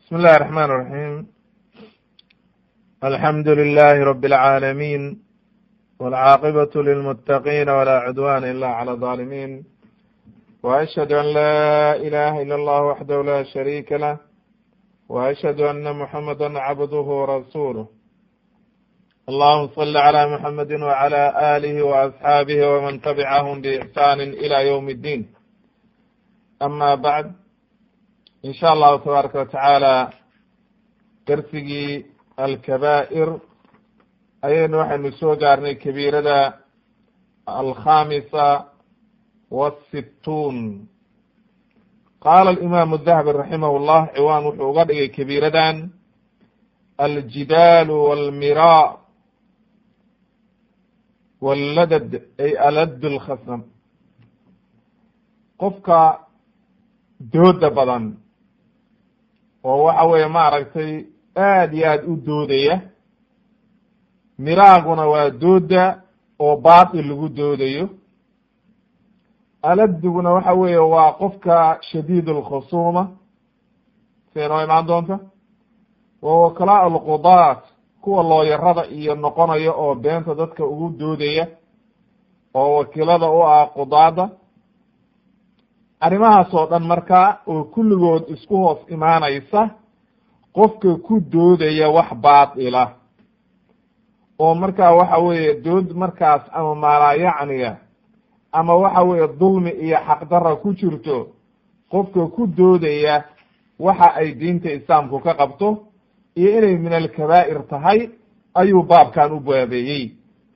بسم الله الرحمن الرحيم. الحمد لله رب العالمين، والعاقبة للمتقين ولا عدوان إلا على الظالمين، وأشهد أن لا إله إلا الله وحده لا شريك له، وأشهد أن محمدا عبده ورسوله. اللهم صل على محمد وعلى آله وأصحابه ومن تبعهم بإحسان إلى يوم الدين. أما بعد، in sha allahu tabaaraka watacaala darsigii alkabaa'ir ayaynu waxaynu soo gaarnay kabiirada alkhamisa wasittuun. qaala alimaamu dahabi raximah llah, ciwaan wuxuu uga dhigay kabiiradan aljidaalu walmiraa walladad ay alad lkhasam, qofka dooda badan oo waxa weeye maaragtay aad iyo aad u doodaya. miraaguna waa dooda oo baatil lagu doodayo. aladiguna waxa weeye waa qofka shadiid alkhusuuma, siday noo imaan doonta. wa wakalaa alqudaat, kuwa looyarada iyo noqonaya oo beenta dadka ugu doodaya, oo wakiilada u ah qudaada. arrimahaas oo dhan markaa oo kulligood isku hoos imaanaysa qofka ku doodaya wax baatila, oo markaa waxa weeye dood markaas ama maalaayacniga ama waxa weeye dulmi iyo xaqdarra ku jirto, qofka ku doodaya waxa ay diinta islaamku ka qabto iyo inay min alkabaa'ir tahay ayuu baabkan u baabeeyey.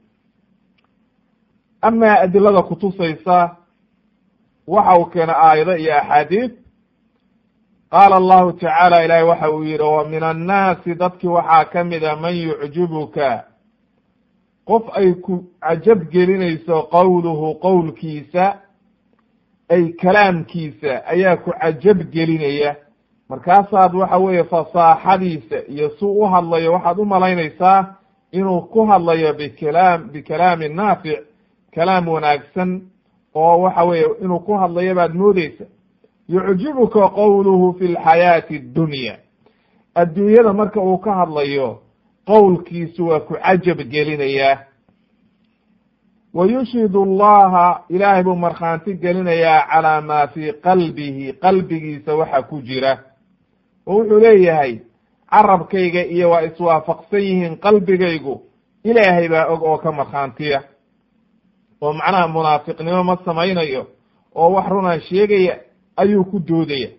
amaa adilada kutusaysa waxa uu keena aayado iyo axaadiid. qaala allahu tacaala, ilaahay waxa uu yihi, wa min annaasi dadki waxaa kamida man yucjibuka, qof ay ku cajab gelinayso qowluhu qowlkiisa, ay kalaamkiisa ayaa ku cajab gelinaya. markaasaad waxa weeye fasaaxadiisa iyo suu u hadlayo waxaad u malaynaysaa inuu ku hadlayo bikalaami naafic, kalaam wanaagsan oo waxa weeye inuu ku hadlayo baad moodeysa. yucjibuka qowluhu fi lxayaati addunya, adduunyada marka uu ka hadlayo qowlkiisu waa ku cajab gelinayaa. wa yushhidu allaha, ilaahay buu markhaanti gelinayaa calaa maa fii qalbihi, qalbigiisa waxa ku jira. oo wuxuu leeyahay carabkayga iyo waa iswaafaqsan yihiin qalbigaygu, ilaahay baa og oo ka markhaantiya. oo macnaha munaafiqnimo ma samaynayo oo wax runaan sheegaya ayuu ku doodaya.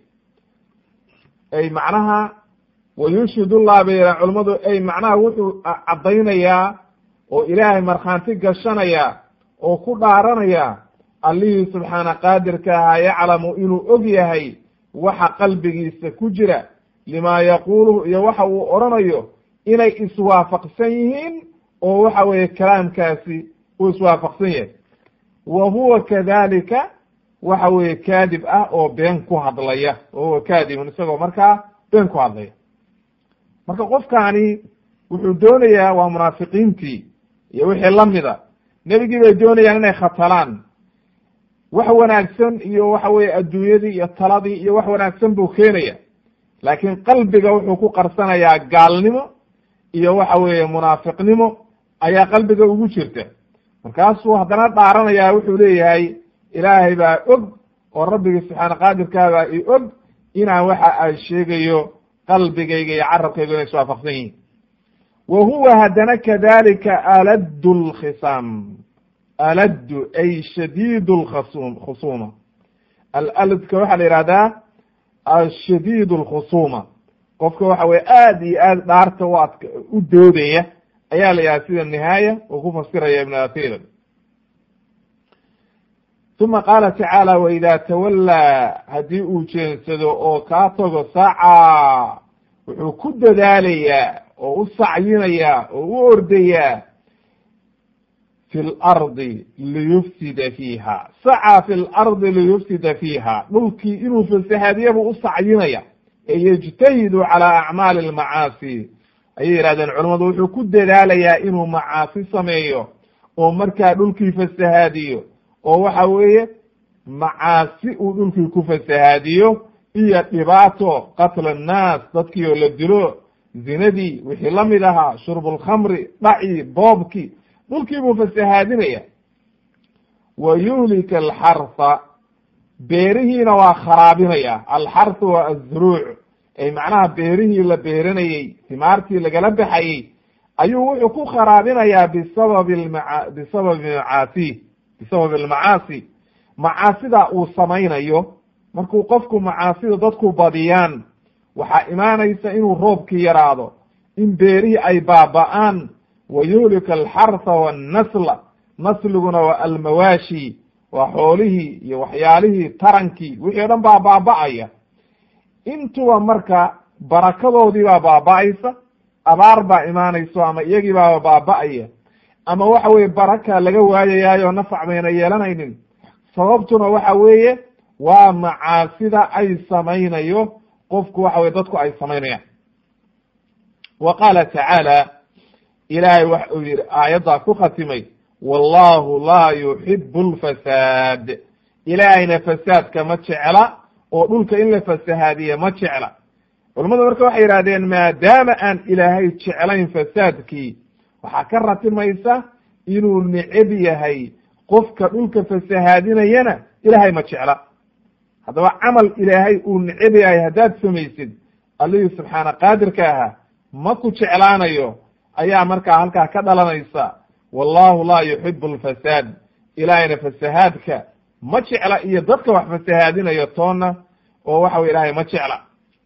ay macnaha wayushhidullah bay yidhahan culammadu, ay macnaha wuxuu caddaynayaa oo ilaahay markhaanti gashanaya oo ku dhaaranaya allihii subxaana qaadirka ahaa, yaclamu inuu og yahay waxa qalbigiisa ku jira, limaa yaquuluhu iyo waxa uu odhanayo inay iswaafaqsan yihiin oo waxa weeye kalaamkaasi uu iswaafaqsan yahay. wa huwa kadalika waxa weeye kaadib ah oo been ku hadlaya, wa huwa kaadibun, isagoo markaa been ku hadlaya. marka qofkaani wuxuu doonayaa, waa munaafiqiintii iyo wixii lamida, nebigii bay doonayaan inay khatalaan. wax wanaagsan iyo waxa weeye adduunyadii iyo taladii iyo wax wanaagsan buu keenaya, laakiin qalbiga wuxuu ku qarsanayaa gaalnimo iyo waxa weeye munaafiqnimo ayaa qalbiga ugu jirta. markaasuu haddana dhaaranayaa, wuxuu leeyahay ilaahay baa og oo rabbigii subxaana qaadirkaa baa i og inaan waxa ay sheegayo qalbigayga iyo carabkayga inay iswaafaqsan yihiin. wa huwa haddana kadalika aladdu lkhisaam, aladdu ay shadiid lkhusuuma. aladka waxaa la yihahdaa ashadiid lkhusuuma, qofka waxa weye aad iyo aad dhaarta u doodaya ayaa la yidhaha, sida nihaaya uu ku fasiraya ibn athir. uma qaala tacaala, waida tawallaa, haddii uu jeensado oo kaa tago, saca, wuxuu ku dadaalayaa oo u sacyinayaa oo u ordayaa fi lardi liyufsida fiiha, saca fi lardi liyufsida fiiha, dhulkii inuu fasahaadiya buu u sacyinaya. ee yajtahidu calaa acmaali almacaasi ayay yihahdeen culammadu, wuxuu ku dadaalayaa inuu macaasi sameeyo oo markaa dhulkii fasahaadiyo, oo waxa weeye macaasi uu dhulkii ku fasahaadiyo iyo dhibaato qatla annaas dadkii oo la dilo, zinadii wixii la mid ahaa, shurbulkhamri, dhacii, boobkii, dhulkii buu fasahaadinaya. wa yuhlika alxarha, beerihiina waa kharaabinaya. alxarhu waa azruuc, ay macnaha beerihii la beeranayey, timaartii lagala baxayey ayuu wuxuu ku kharaabinayaa bisababi almacaasi, macaasida uu samaynayo. markuu qofku macaasida dadku badiyaan, waxaa imaanaysa inuu roobkii yaraado, in beerihii ay baaba'aan. wa yuhlika alxarha wannasla, nasliguna waa almawaashi, waa xoolihii iyo waxyaalihii tarankii, wixii o dhan baa baaba'aya. intuba marka barakadoodii baa baaba'aysa, abaar baa imaanayso, ama iyagii baa baaba'aya, ama waxa weye baraka laga waayayaayo nafac bayna yeelanaynin. sababtuna waxa weeye waa macaasida ay samaynayo qofku, waxa weye dadku ay samaynayaan. wa qaala tacaala, ilaahay waxa uu yihi aayaddaa ku khatimay, wallahu laa yuxibu lfasaad, ilaahayna fasaadka ma jecla, oo dhulka in la fasahaadiye ma jecla. culamadu marka waxay yidhahdeen maadaama aan ilaahay jeclayn fasaadkii, waxaa ka ratimaysa inuu neceb yahay qofka dhulka fasahaadinayana ilaahay ma jecla. haddaba camal ilaahay uu neceb yahay haddaad samaysid, allihii subxaana qaadirka ahaa ma ku jeclaanayo, ayaa markaa halkaa ka dhalanaysa. wallahu laa yuxibu alfasaad, ilaahayna fasahaadka ma jecla, iyo dadka wax fasahaadinayo toonna, oo waxa weye ilaahay ma jecla.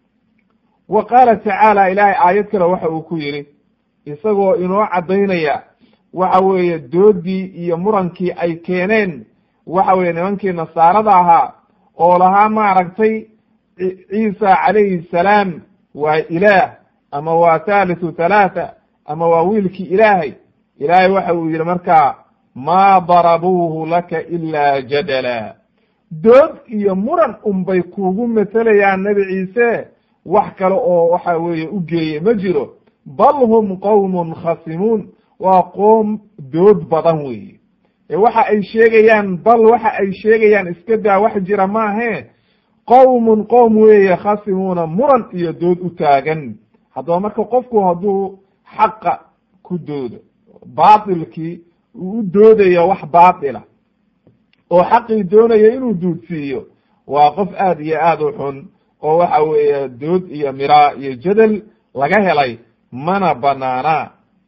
wa qaala tacaala, ilaahay aayad kale waxa uu ku yidhi, isagoo inoo caddaynaya waxa weeye doodii iyo murankii ay keeneen waxa weye nimankii nasaarada ahaa, oo lahaa maaragtay ciisa calayhi salaam waa ilaah, ama waa thalithu thalaatha, ama waa wiilkii ilaahay. ilaahay waxa uu yidhi markaa, maa darabuuhu laka ilaa jadala, dood iyo muran unbay kuugu matelayaan nebi ciise, wax kale oo waxa weeye u geeye ma jiro. bal hum qowmun khasimuun, waa qoom dood badan weeye. waxa ay sheegayaan, bal waxa ay sheegayaan iska daa, wax jira maahe, qowmun qowm weeye, khasimuuna, muran iyo dood u taagan. haddaba marka qofku hadduu xaqa ku doodo, baatilkii uu u doodayo wax baatila, oo xaqii doonaya inuu duudsiiyo, waa qof aad iyo aad u xun, oo waxa weeye dood iyo miraa iyo jadal laga helay, mana banaana.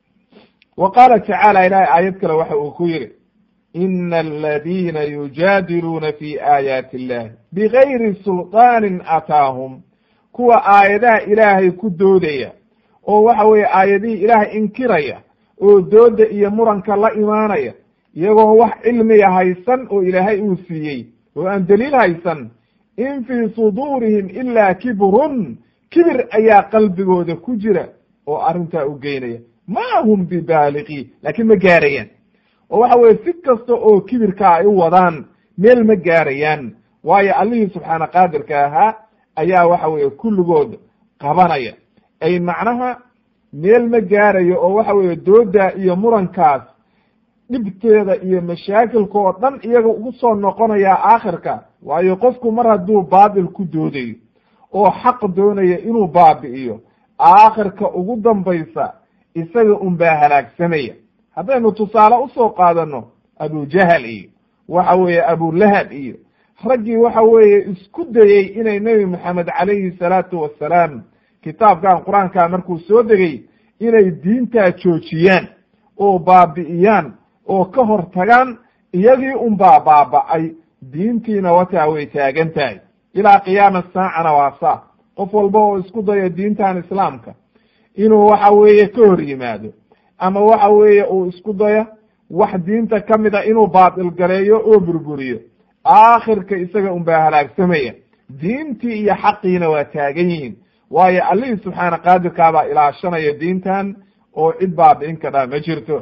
wa qaala tacaala, ilahay aayad kale waxa uu ku yidhi, ina aladiina yujaadiluuna fi aayaati illahi bigayri sulطaanin ataahum, kuwa aayadaha ilaahay ku doodaya, oo waxa weeye aayadihii ilaahay inkiraya, oo dooda iyo muranka la imaanaya, iyagoo wax cilmiga haysan oo ilaahay uu siiyey, oo aan daliil haysan. in fii suduurihim ilaa kibrun, kibir ayaa qalbigooda ku jira oo arrintaa u geynaya. ma hum bibaaliqi, laakiin ma gaarayaan. oo waxa weye si kasta oo kibirka ay u wadaan, meel ma gaarayaan, waayo allihii subxaana qaadirka ahaa ayaa waxa weeye kulligood qabanaya. ay macnaha meel ma gaarayo, oo waxa weeye dooda iyo murankaas dhibteeda iyo mashaakilka oo dhan iyaga ugu soo noqonayaa aakhirka. waayo qofku mar hadduu baatil ku doodayo oo xaq doonaya inuu baabi'iyo, aakhirka ugu dambaysa isaga unbaa halaagsamaya. haddaynu tusaale usoo qaadano abujahal iyo waxa weeye abulahab iyo raggii waxa weeye isku dayey inay nebi maxamed calayhi salaatu wassalaam kitaabkan qur-aanka markuu soo degay inay diintaa joojiyaan oo baabi'iyaan oo ka hor tagaan, iyagii unbaa baaba'ay, diintiina wataa way taagan tahay ilaa qiyaama saacana waa saa. qof walba oo isku dayo diintan islaamka inuu waxa weeye ka hor yimaado, ama waxa weeye uu isku dayo wax diinta ka mid a inuu baatil gareeyo oo burburiyo, aakhirka isaga unbaa halaagsamaya. diintii iyo xaqiina waa taagan yihiin, waayo allihii subxaana qaadirkaabaa ilaashanaya diintan, oo cid baabi'in kadhaa ma jirto.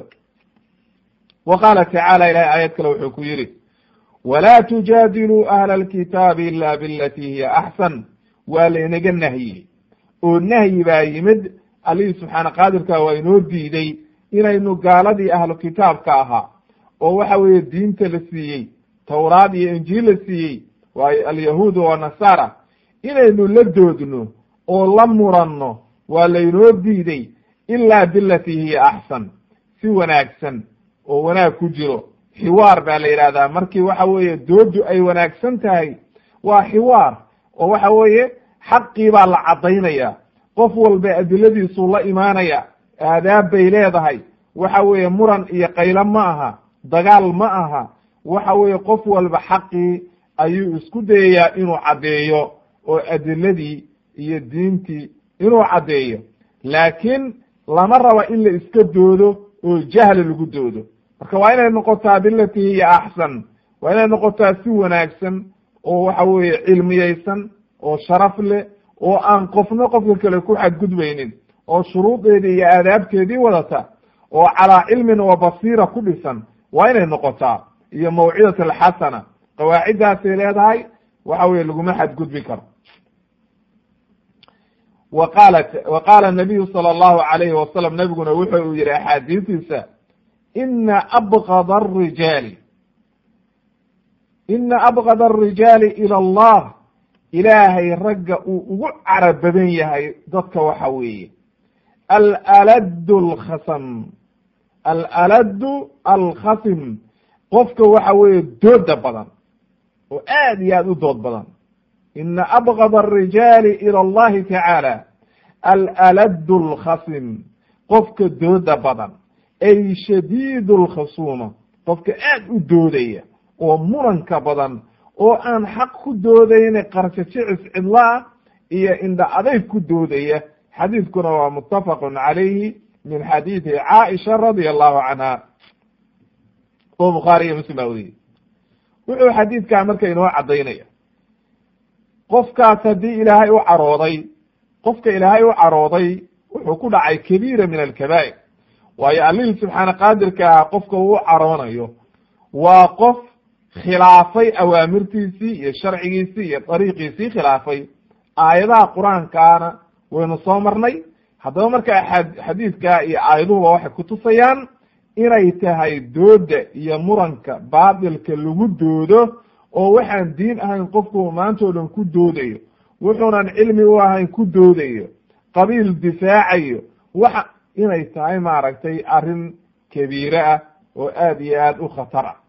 wa qaala tacaala, ilahay aayad kale wuxuu ku yidhi, walaa tujaadiluu ahla alkitaabi ila bilatii hiya axsan. waa laynaga nahyey, oo nahyi baa yimid. allihii subxaana qaadirka waa inoo diiday inaynu gaaladii ahlu kitaabka ahaa, oo waxa weeye diinta la siiyey, tawraad iyo injiil la siiyey, waayo alyahuud wa nasaara, inaynu la doodno oo la muranno waa laynoo diiday ilaa bilatii hiya axsan, si wanaagsan oo wanaag ku jiro. xiwaar baa la yidhahdaa markii waxa weeye doodu ay wanaagsan tahay, waa xiwaar oo waxa weeye xaqii baa la caddaynaya, qof walba adiladiisuu la imaanaya, aadaab bay leedahay, waxa weeye muran iyo qaylo ma aha, dagaal ma aha, waxa weeye qof walba xaqii ayuu isku dayayaa inuu caddeeyo oo adiladii iyo diintii inuu caddeeyo. laakiin lama raba in la iska doodo oo jahli lagu doodo. marka waa inay noqotaa bilatii hiya axsan, waa inay noqotaa si wanaagsan oo waxa weeye cilmiyeysan oo sharaf leh oo aan qofna qofka kale ku xadgudbaynin, oo shuruudeedii iyo aadaabteedii wadata, oo calaa cilmin wa basiira ku dhisan waa inay noqotaa, iyo mawcidat alxasana. qawaaciddaasay leedahay, waxa weye laguma xadgudbi karo. wa qaala nabiyu sala allahu alayhi wasalam, nabiguna wuxu uu yihi axaadiistiisa, ina abqada arijaali ila allah, ilaahay ragga uu ugu carab badan yahay dadka waxa weeye alaladu alkhasim, qofka waxa weeye dooda badan oo aad iyo aad u dood badan. ina abqada arijaali ila allahi tacaala alaladu alkhasim, qofka dooda badan, ay shadiid alkhasuuma, qofka aad u doodaya oo muranka badan, oo aan xaq ku doodayna qarsho jicis cidlaa iyo indha adayg ku doodaya. xadiidkuna waa muttafaqun calayhi min xadiidi caaisha radia allahu canha oo bukhaari iyo muslim baa weriyey. wuxuu xadiidkaa marka inoo caddaynaya, qofkaas haddii ilaahay u carooday, qofka ilaahay u carooday wuxuu ku dhacay kabiira min alkabaa'ir. waayo allihii subxaana qaadirka ah qofka uu caroonayo waa qof khilaafay awaamirtiisii iyo sharcigiisii iyo dariiqiisii khilaafay. aayadaha qur-aankaana waynu soo marnay. haddaba marka xadiidka iyo aayaduhuba waxay kutusayaan inay tahay dooda iyo muranka baatilka lagu doodo, oo waxaan diin ahayn qofku maanta o dhan ku doodayo, wuxuunan cilmi u ahayn ku doodayo, qabiil difaacayo, waxa inay tahay maaragtay arrin kabiire ah oo aad iyo aad u khatar ah.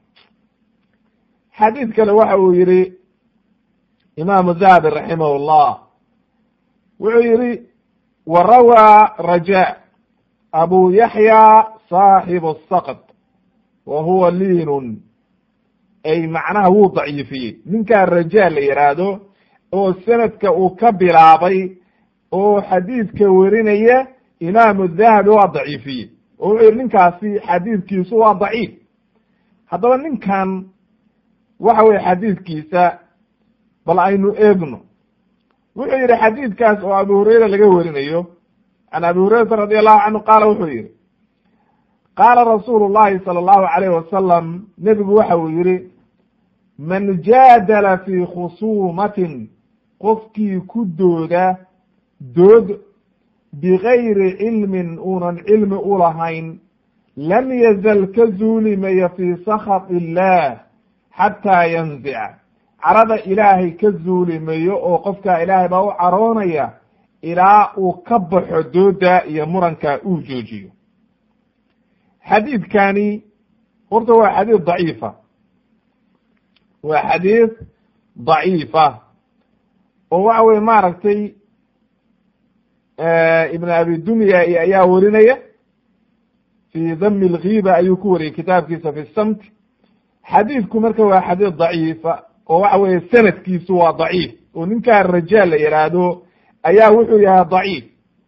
xadiid kale waxa uu yihi imaamu zahabi raximahullah, wuxuu yihi warawaa raja abu yaxya saaxibu saqd wa huwa liinun, ay macnaha wuu daciifiyey. ninkaa raja la yidhaahdo oo sanadka uu ka bilaabay oo xadiidka werinaya imaamu dahabi waa daciifiyey, oo wuxuu yihi ninkaasi xadiidkiisu waa daciif. haddaba ninkan waxa weye xadiidkiisa bal aynu eegno. wuxuu yihi xadiidkaas oo abu hurayra laga werinayo, can abi hurayrata radi allahu canhu qaala wuxuu yihi qaala rasuulu llahi sala allahu alayh wasalam, nebigu waxa uu yihi man jaadala fi khusuumatin, qofkii ku dooda dood bigayri cilmin uunan cilmi u lahayn, lam yazal ka zuulimaya fi sakhat illah xataa yanzica, carada ilaahay ka zuulimayo oo qofkaa ilaahay baa u caroonaya ilaa uu ka baxo dooda iyo muranka uu joojiyo. xadiidkani horta waa xadiid daciifa, waa xadiid daciifa oo waxa weye maaragtay ibn abi dunya ayaa werinaya fi dami lgiiba ayuu ku wariyey kitaabkiisa fi samt. xadiidku marka waa xadiid daciifa oo waxa weye sanadkiisu waa daciif, oo ninkaa rajaal la yihaahdo ayaa wuxuu yahay daciif.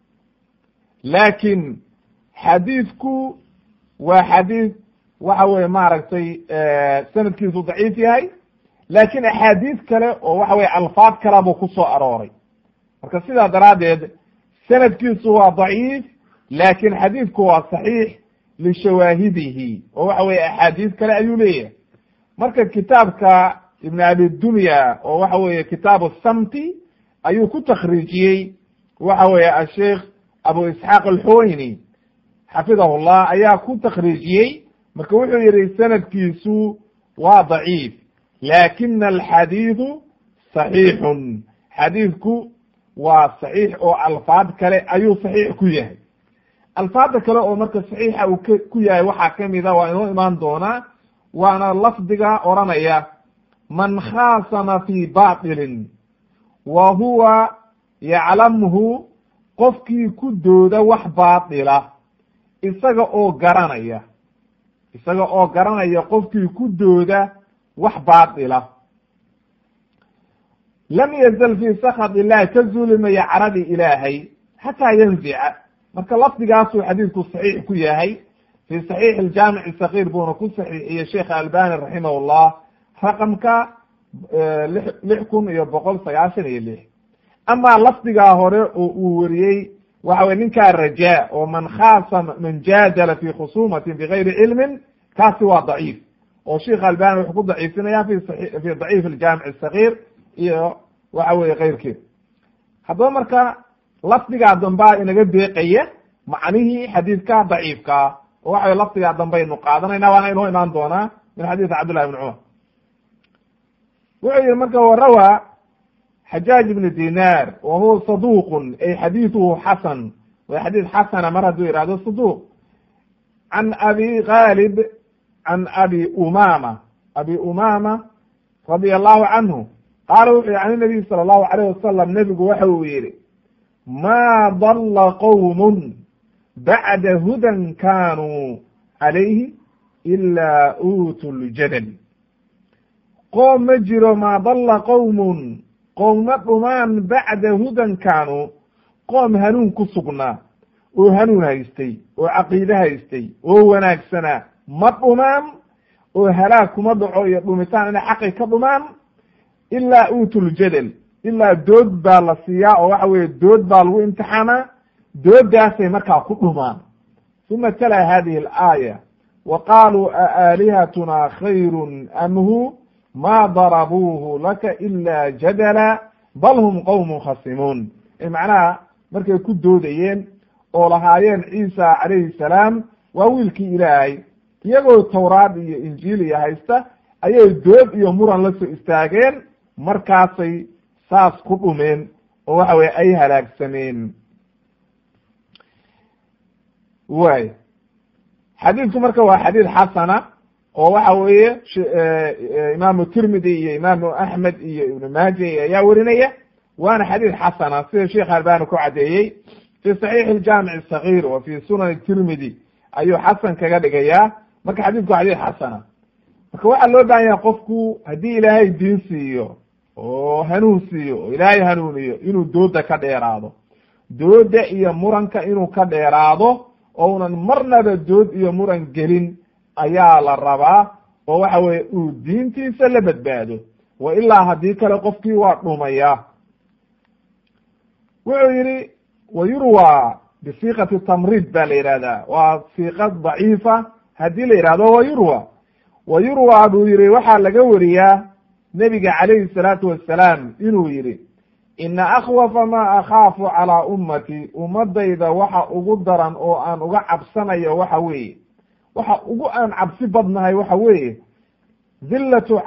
laakin xadiidku waa xadiid waxa weye maaragtay sanadkiisu daciif yahay, laakin axaadiis kale oo waxa weye alfaad kala buu ku soo arooray. marka sidaa daraaddeed sanadkiisu waa daciif, laakin xadiidku waa saxiix lishawaahidihi, oo waxa weye axaadiis kale ayuu leeyahay. marka kitaabka ibn abi dunya oo waxa weye kitaabu samti ayuu ku takriijiyey waxa weye asheikh abu isxaaq alxuwayni xafidahu llah ayaa ku takriijiyey. marka wuxuu yihi sanadkiisu waa daciif, lakina alxadiidu saxiixun, xadiidku waa saxiix oo alfaad kale ayuu saxiix ku yahay. alfaada kale oo marka saxiixa uu ku yahay waxaa kamida waa inoo imaan doonaa, waana lafdiga oranaya man khaasama fi batilin wa huwa yaclamhu, qofkii ku dooda wax baatila isaga oo garanaya qofkii ku dooda wax baatila, lam yazal fi sakhat illahi, ka zuulimaya caradi ilaahay xataa yanzica. marka lafdigaasuu xadiidku saxiix ku yahay. fi saxiix aljaamic sagiir buuna ku saxiixiyey sheekh albani raximahullah raqamka 6196. amaa lafdigaa hore oo uu weriyey waxa weye ninkaa rajaa oo man khaasama man jaadala fi khusumatin bigayri cilmin, kaasi waa daciif oo sheekh albani wuxuu ku daciifinaya fi daciif aljaamic sagiir iyo waxa weye keyrkeed. haddaba marka lafdigaa dambaa inaga deeqaya macnihii xadiidka daciifkaa, oo waxa lafdigaa dambaynu qaadanayna, waana inoo imaan doonaa min xadiid cabdullahi ibn cumar. wuxuu yihi marka warawa xajaaj ibn dinar wa huwa saduqun, ay xadiiduhu xasan, waa xadiid xasana mar hadduu ihahdo saduq, can abi ghalib can abi umama radi allahu canhu qaala wuxuu yihi can nabiy sala allahu alayh wasalam, nebigu waxa uu yihi ma dalla qowmun bacda hudan kanuu calayhi ilaa uutu ljadal. qoom ma jiro maa dalla qowmun, qoom ma dhumaan bacda hudan kaanuu, qoom hanuun ku sugnaa oo hanuun haystay oo caqiide haystay oo wanaagsanaa ma dhumaan, oo halaag kuma dhaco iyo dhumitaan inay xaqi ka dhumaan, ilaa uutuljadal, ilaa dood baa la siiyaa oo waxa weye dood baa lagu imtixaanaa, doodaasay markaa ku dhumaan. uma tala hadihi alaaya wa qaaluu aalihatuna khayrun am hu ma darabuuhu laka ila jadala bal hum qowmun khasimuun. macnaha markay ku doodayeen oo lahaayeen ciisa calayhi salaam waa wiilkii ilaahay, iyagoo tawraad iyo injiil iyo haysta ayay dood iyo muran la soo istaageen, markaasay saas ku dhumeen oo waxa weye ay halaagsameen. way xadiidku marka waa xadiid xasana oo waxa weeye imaamu tirmidi iyo imaamu axmed iyo ibnu maaja ayaa werinaya, waana xadiid xasana sida sheekh albani ku cadeeyey fi saxiix aljaamic asagir wa fi sunan tirmidi ayuu xasan kaga dhigayaa. marka xadiidku waa xadiid xasana. marka waxaa loo baahan yahay qofku haddii ilaahay diin siiyo oo hanuun siiyo oo ilaahay hanuuniyo inuu dooda ka dheeraado, dooda iyo muranka inuu ka dheeraado, ounan marnaba dood iyo muran gelin ayaa la rabaa, oo waxa weye uu diintiisa la badbaado, wa ilaa haddii kale qofkii waa dhumaya. wuxuu yihi wayurwa bisiiqati tamrid ba la yihahdaa, waa siiqad daciifa haddii la yihahdo wayurwa buu yihi waxaa laga weriyaa nebiga calayhi salaatu wassalaam inuu yihi ina akhwafa ma akhaafu calaa ummati, ummadayda waxa ugu daran oo aan uga cabsanayo waxa weeye, waxa ugu aan cabsi badnahay waxa weeye dhillatu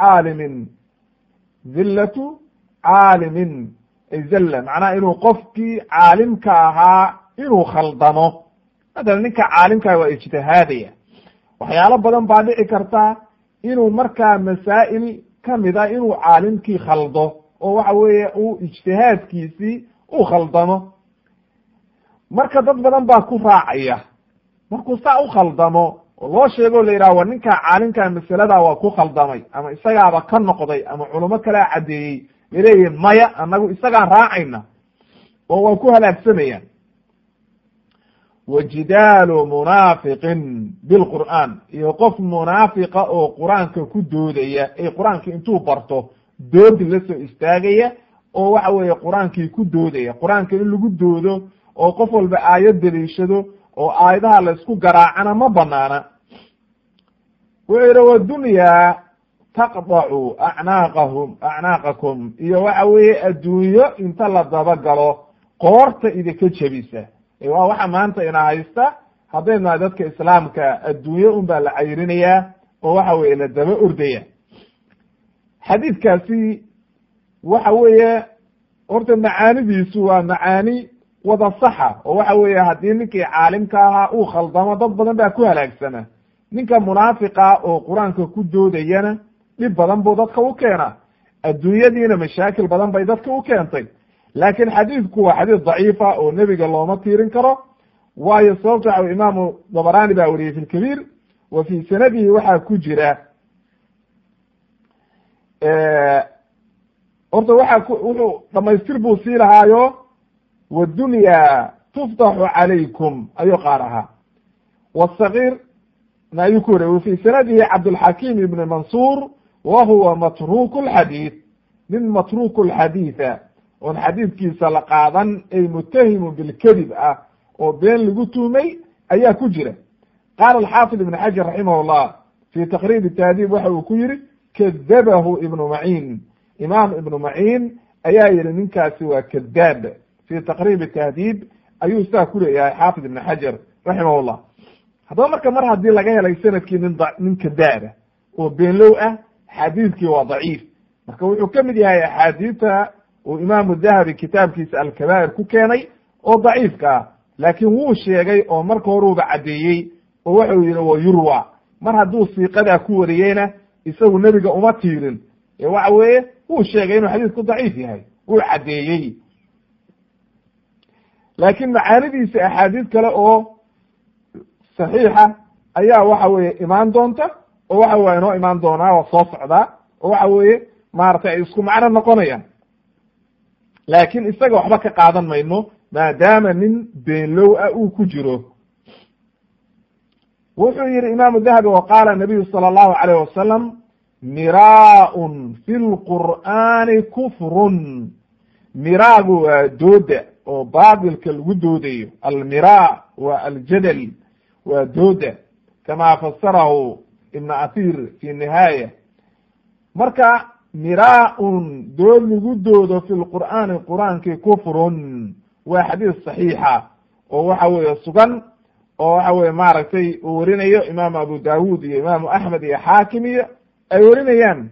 caalimin ay zalla, macnaha inuu qofkii caalimka ahaa inuu khaldamo. matalan ninka caalimkaa waa ijtihaadaya, waxyaalo badan baa dhici karta inuu markaa masaa'il kamida inuu caalimkii khaldo oo waxa weeye uu ijtihaadkiisii u khaldamo. marka dad badan baa ku raacaya, markuu saa u khaldamo oo loo sheego la yidhaha wa ninkaa caalimkaa masaladaa waa ku khaldamay, ama isagaaba ka noqday, ama culamo kalea caddeeyey, bay leeyihin maya anagu isagaan raacayna, oo waa ku halaagsamayaan. wa jidaalu munaafiqin bilqur'aan, iyo qof munaafiqa oo qur-aanka ku doodaya, ee qur-aanka intuu barto doodi la soo istaagaya oo waxa weeye qur-aankii ku doodaya. qur-aanka in lagu doodo oo qof walba aayad daliishado oo aayadaha la isku garaacana ma banaana. wuxuu yihi wadunya taqdacu acnaaqakum, iyo waxa weeye adduunyo inta la dabagalo qoorta idinka jebisa. waa waxa maanta ina haysta haddayna dadka islaamka, adduunyo un baa la cayrinayaa oo waxa weye la daba ordaya. xadiidkaasi waxa weeye horta macaanidiisu waa macaani wada saxa oo waxa weeye haddii ninkii caalimka ahaa uu khaldamo dad badan baa ku halaagsana, ninka munaafiqa oo qur-aanka ku doodayana dhib badan buu dadka u keenaa, adduunyadiina mashaakil badan bay dadka u keentay. laakiin xadiidku waa xadiis daciifa oo nebiga looma tiirin karo, waayo sababto waxa imaamu dabarani baa wariyey fi lkabiir, wa fii sanadihi waxaa ku jira horta wuxuu dhamaystir buu sii lahaayo wadunya tuftaxu calaykum ayuu qaar ahaa, wsagiir na ayuu ku wariyey wafii sanadihi cabdulxakim ibn mansuur wa huwa matruuk lxadiid, nin matruuk lxadiida oon xadiidkiisa la qaadan ay mutahimu bilkadib ah oo been lagu tuumay ayaa ku jira. qaala alxaafid ibn xajar raximah llah fi taqriib tahdib waxa uu ku yihi kadabahu ibnu maciin, imaam ibnu maciin ayaa yihi ninkaasi waa kadaab, fi taqriib tahdib ayuu saa ku leeyahay xaafid ibn xajar raximah llah. haddaba marka mar haddii laga helay sanadkii nin kadaaba oo beenlow ah, xadiidkii waa daciif, marka wuxuu kamid yahay axaadiidta uu imaamu dahabi kitaabkiisa alkabaa'ir ku keenay oo daciifka ah, laakiin wuu sheegay oo marka horuuba caddeeyey oo wuxuu yihi wa yurwa, mar hadduu siiqadaa ku wariyeyna isagu nebiga uma tiirin, ee waxa weeye wuu sheegay inuu xadiidku daciif yahay, wuu caddeeyey. laakiin macaanidiisa axaadiid kale oo saxiixa ayaa waxa weeye imaan doonta, oo waxa waa inoo imaan doonaa oo soo socdaa, oo waxa weeye maaragtay ay isku macno noqonayaan, laakiin isaga waxba ka qaadan mayno maadaama nin beenlow ah uu ku jiro. wuxuu yihi imaamu dahabi wa qaala nabiyu sala allahu alayh wasalam miraaun fi lqur'aani kufrun, miraagu waa dooda oo baatilka lagu doodayo, almiraa waa aljadal, waa dooda kama fasarahu ibn athir fi nihaaya. marka miraaun dood lagu doodo fi lqur'aani qur'aankii kufrun waa xadiis saxiixa oo waxa weeye sugan, oo waxa weye maaragtay uu warinayo imaamu abu dawud iyo imaamu axmed iyo xaakim iyo ay warinayaan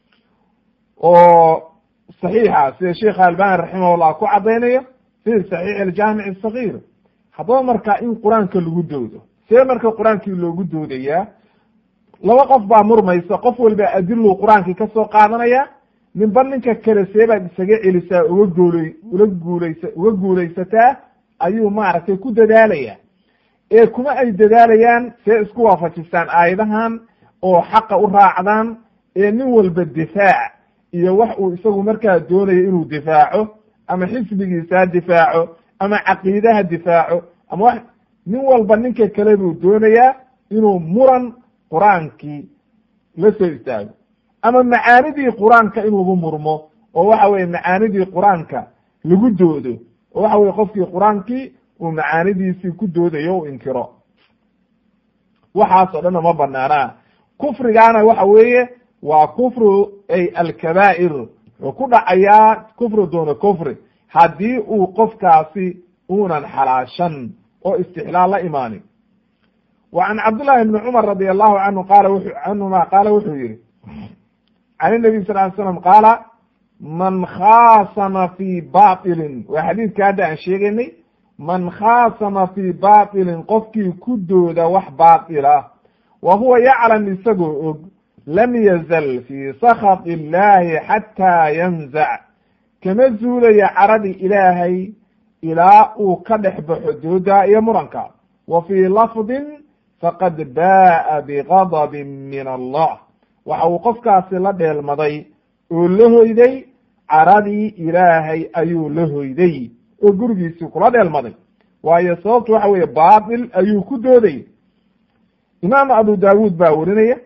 oo saxiixa, sida sheekh albani raximahullah ku caddaynayo fi saxiix aljaamic asagir. haddaba marka in qur-aanka lagu doodo, see marka qur-aankii loogu doodayaa? laba qof baa murmaysa, qof walba adiluu qur-aankii ka soo qaadanaya, ninba ninka kale seebaad isaga celisaa uga guulaysataa ayuu maaragtay ku dadaalaya, ee kuma ay dadaalayaan see isku waafajistaan aayadahan oo xaqa u raacdaan, ee nin walba difaac iyo wax uu isagu markaa doonayo inuu difaaco, ama xisbigiisa difaaco, ama caqiidaha difaaco, ama wax nin walba ninka kale buu doonayaa inuu muran qur-aankii la soo istaago, ama macaanidii qur-aanka in lagu murmo oo waxa weye macaanidii qur-aanka lagu doodo, oo waxa weye qofkii qur-aankii uu macaanidiisii ku doodayo u inkiro. waxaas oo dhan ma banaana. kufrigaana waxa weeye waa kufru ay alkabaa'ir, wuxuu ku dhacayaa kufru doona kufri haddii uu qofkaasi uunan xalaashan oo istixlaal la imaanin. wa can cabdullahi bni cumar radi allahu canhuma qaala wuxuu yihi can nabiy sal ly slam qaala man khaasama fi batilin, waa xadiidka hadda aan sheegaynay, man khaasama fi batilin qofkii ku dooda wax baatil ah, wa huwa yaclam isagoo og, lam yazal fi sakhat illahi xataa yanzac, kama zuulaya caradi ilaahay ilaa uu ka dhex baxo dooda iyo muranka. wa fii lafdin faqad ba'a bigadabin min allah, waxa uu qofkaasi la dheelmaday oo la hoyday caradii ilaahay ayuu la hoyday oo gurigiisii kula dheelmaday, waayo sababtu waxa weeye baatil ayuu ku dooday. imaamu abu dawud baa warinaya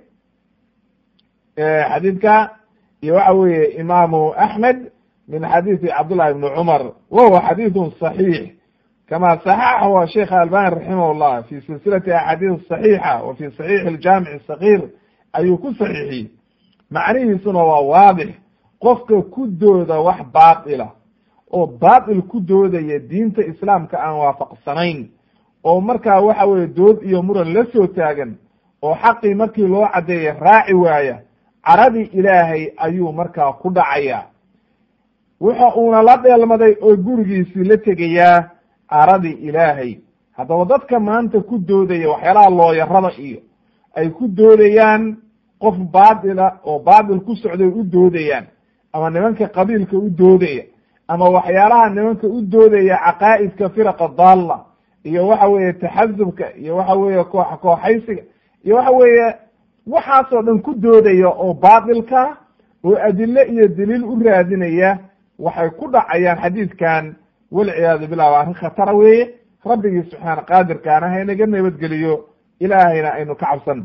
xadiidka, iyo waxa weeye imaamu axmed min xadiisi cabdullahi bni cumar, wa huwa xadiidun صaxiix kama صaxaxahu sheikh albani raximah llah fi silsilati axaadiis صaxiixa wa fi صaxiix aljaamic الصagiir ayuu ku saxiixiyey. macnihiisuna waa waadix, qofka ku dooda wax baatila oo baatil ku doodaya diinta islaamka aan waafaqsanayn, oo markaa waxa weye dood iyo muran la soo taagan, oo xaqii markii loo caddeeyay raaci waaya, caradii ilaahay ayuu markaa ku dhacaya. wuxa uuna la dheelmaday oo gurigiisii la tegayaa aradii ilaahay. haddaba dadka maanta ku doodaya waxyaalaha looyarada iyo ay ku doodayaan qof baatila oo baatil ku socday u doodayaan, ama nimanka qabiilka u doodaya, ama waxyaalaha nimanka u doodaya caqaa'idka firaqa daalla iyo waxa weeye taxasubka iyo waxa weeye kooxaysiga iyo waxa weeye waxaasoo dhan ku doodaya oo baatilka oo adille iyo daliil u raadinaya, waxay ku dhacayaan xadiidkan walciyaadu billah. waa arrin khatara weeye. rabbigii subxaana qaadirkaana haynaga nabadgeliyo, ilaahayna aynu ka cabsano.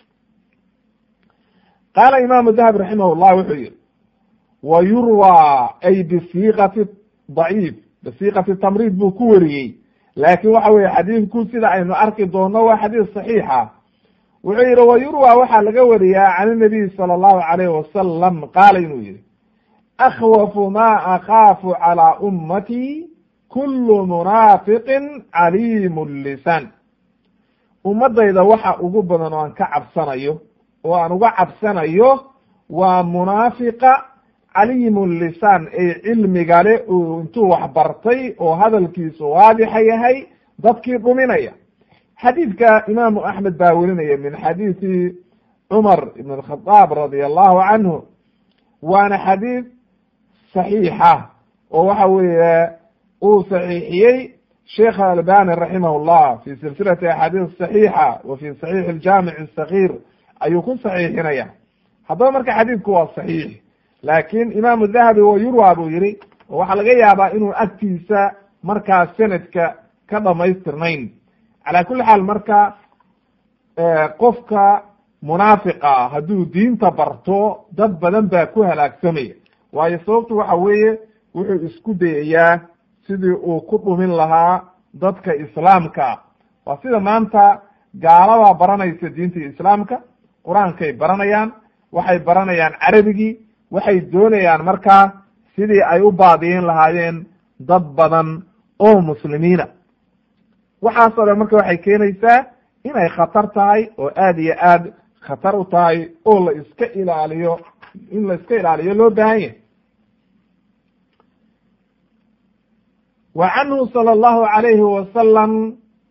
qaala imaamu dahabi raximahullah wuxuu yihi wa yurwa ay bisiiqati daciif, bisiiqati tamriid buu ku wariyey, laakin waxa weye xadiidku sida aynu arki doono waa xadiis saxiixa. wuxuu yihi wa yurwa waxaa laga wariyaa can inabiy sala allahu alayhi wasalam qaala inuu yihi akhwafu ma akhaafu calaa ummatii kullu munaafiqin caliimu lisaan. ummadayda waxa ugu badan oo aan ka cabsanayo oo aan uga cabsanayo waa munaafiqa caliimu lisaan, ay cilmiga le oo intuu wax bartay oo hadalkiisu waadixa yahay dadkii dhuminaya. xadiidka imaamu axmed baa werinaya min xadiisi cumar ibn alkhadaab radia allahu canhu, waana xadiid saxiixa oo waxa weeye uu saxiixiyey sheekh albani raximah llah fi silsilati axaadiis saxiixa wa fi saxiix aljaamic asakir ayuu ku saxiixinaya. haddaba marka xadiidku waa saxiix, laakin imaamu dahabi wa yurwa buu yihi oo waxaa laga yaabaa inuu agtiisa markaa sanadka ka dhamaystirnayn. calaa kuli xaal marka qofka munaafiqa hadduu diinta barto dad badan baa ku halaagsamaya, waayo sababtu waxa weeye wuxuu isku dayayaa sidii uu ku dhumin lahaa dadka islaamka. waa sida maanta gaalada baranaysa diinta islaamka, qur-aankay baranayaan, waxay baranayaan carabigii, waxay doonayaan markaa sidii ay u baadiyin lahaayeen dad badan oo muslimiina. waxaasoo dhan marka waxay keenaysaa inay khatar tahay oo aad iyo aad khatar u tahay oo la iska ilaaliyo, in la iska ilaaliyo loo baahan yahay. wa canhu sala allahu alayhi wasalam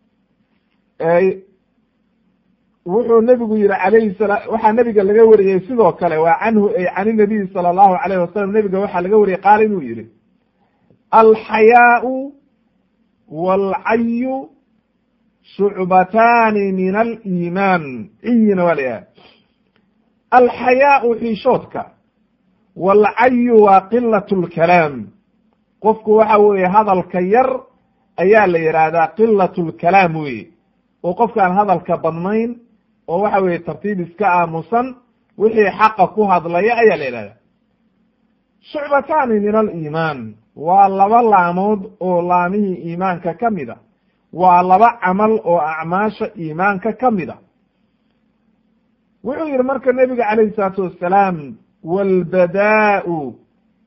wuxuu nebigu yihi alayhi sala, waxaa nebiga laga wariyey sidoo kale waa canhu ay can inabiy sala allahu alayhi wasalam, nebiga waxaa laga wariyey qaala inuu yihi alxayaau walcayu shucbataani min aliimaan. ciyina waa layahay alxayaau xiishoodka, walcayu waa qilat lkalaam. qofku waxa weeye hadalka yar ayaa la yidhaahdaa qilat lkalaam weye, oo qofkaan hadalka badnayn oo waxa weye tartiib iska aamusan wixii xaqa ku hadlaya ayaa la yidhahdaa. shucbataani min aliimaan waa laba laamood oo laamihii iimaanka ka mid a, waa laba camal oo acmaasha iimaanka ka mid a. wuxuu yihi marka nebiga calayhi salaatu wassalaam walbadaau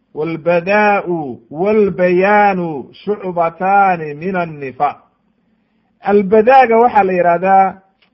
walbayaanu shucbataani min annifaaq. albadaaga waxaa la yihahdaa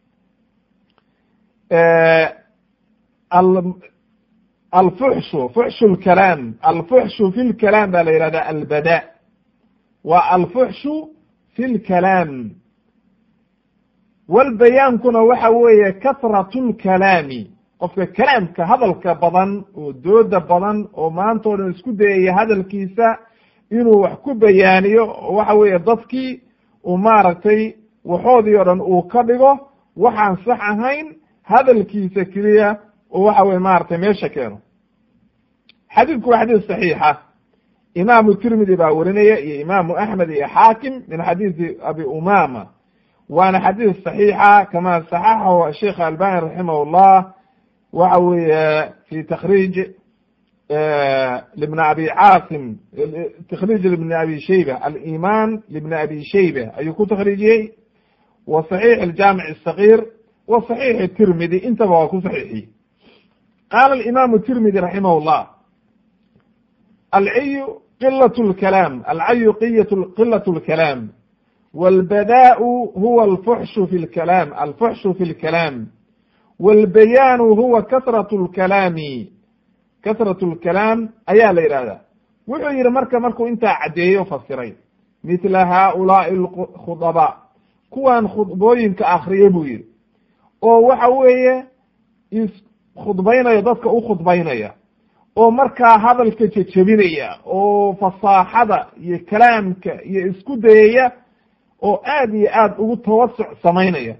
alfuxshu, fuxshu lkalaam, alfuxshu fi lkalaam baa la yihahdaa albada, waa alfuxshu fi lkalaam. walbayaankuna waxa weeye kahratu lkalaami, qofka kalaamka hadalka badan oo dooda badan oo maanta o dhan isku dayaya hadalkiisa inuu wax ku bayaaniyo oo waxa weeye dadkii uu maaragtay waxoodii o dhan uu ka dhigo waxaan sax ahayn hadalkiisa keliya oo waxa weye maaragtay meesha keeno. xadiidku waa xadiis saxiixa, imaamu tirmidi baa werinaya iyo imaamu axmed iyo xaakim min xadiisi abi umama, waana xadiis saxiixa kama saxaxahu sheikh albani raximah llah waxa weeye fi takriij libn abi caasim, takriij libn abi shayba, aliman libn abi shayba ayuu ku takriijiyey, wa saxiix aljaamic asakir wa saxiix tirmidi, intaba waa ku saxiixiyey. qaala alimamu tirmidi raximah llah alciyu qilat lkalaam, alcayu qilat lkalaam, walbadaau huwa alfuxshu fi lkalaam, alfuxshu fi lkalaam, walbayaanu huwa kasratu lkalaami, kasratu lkalaam ayaa la yidhahdaa. wuxuu yidhi markuu intaa caddeeyo fasiray mithla haaulaa'i alkhudaba kuwan khudbooyinka akriya buu yidhi oo waxa weeye khudbaynayo dadka u khudbaynaya oo markaa hadalka jejebinaya oo fasaaxada iyo kalaamka iyo isku dayaya oo aad iyo aad ugu tawasuc samaynaya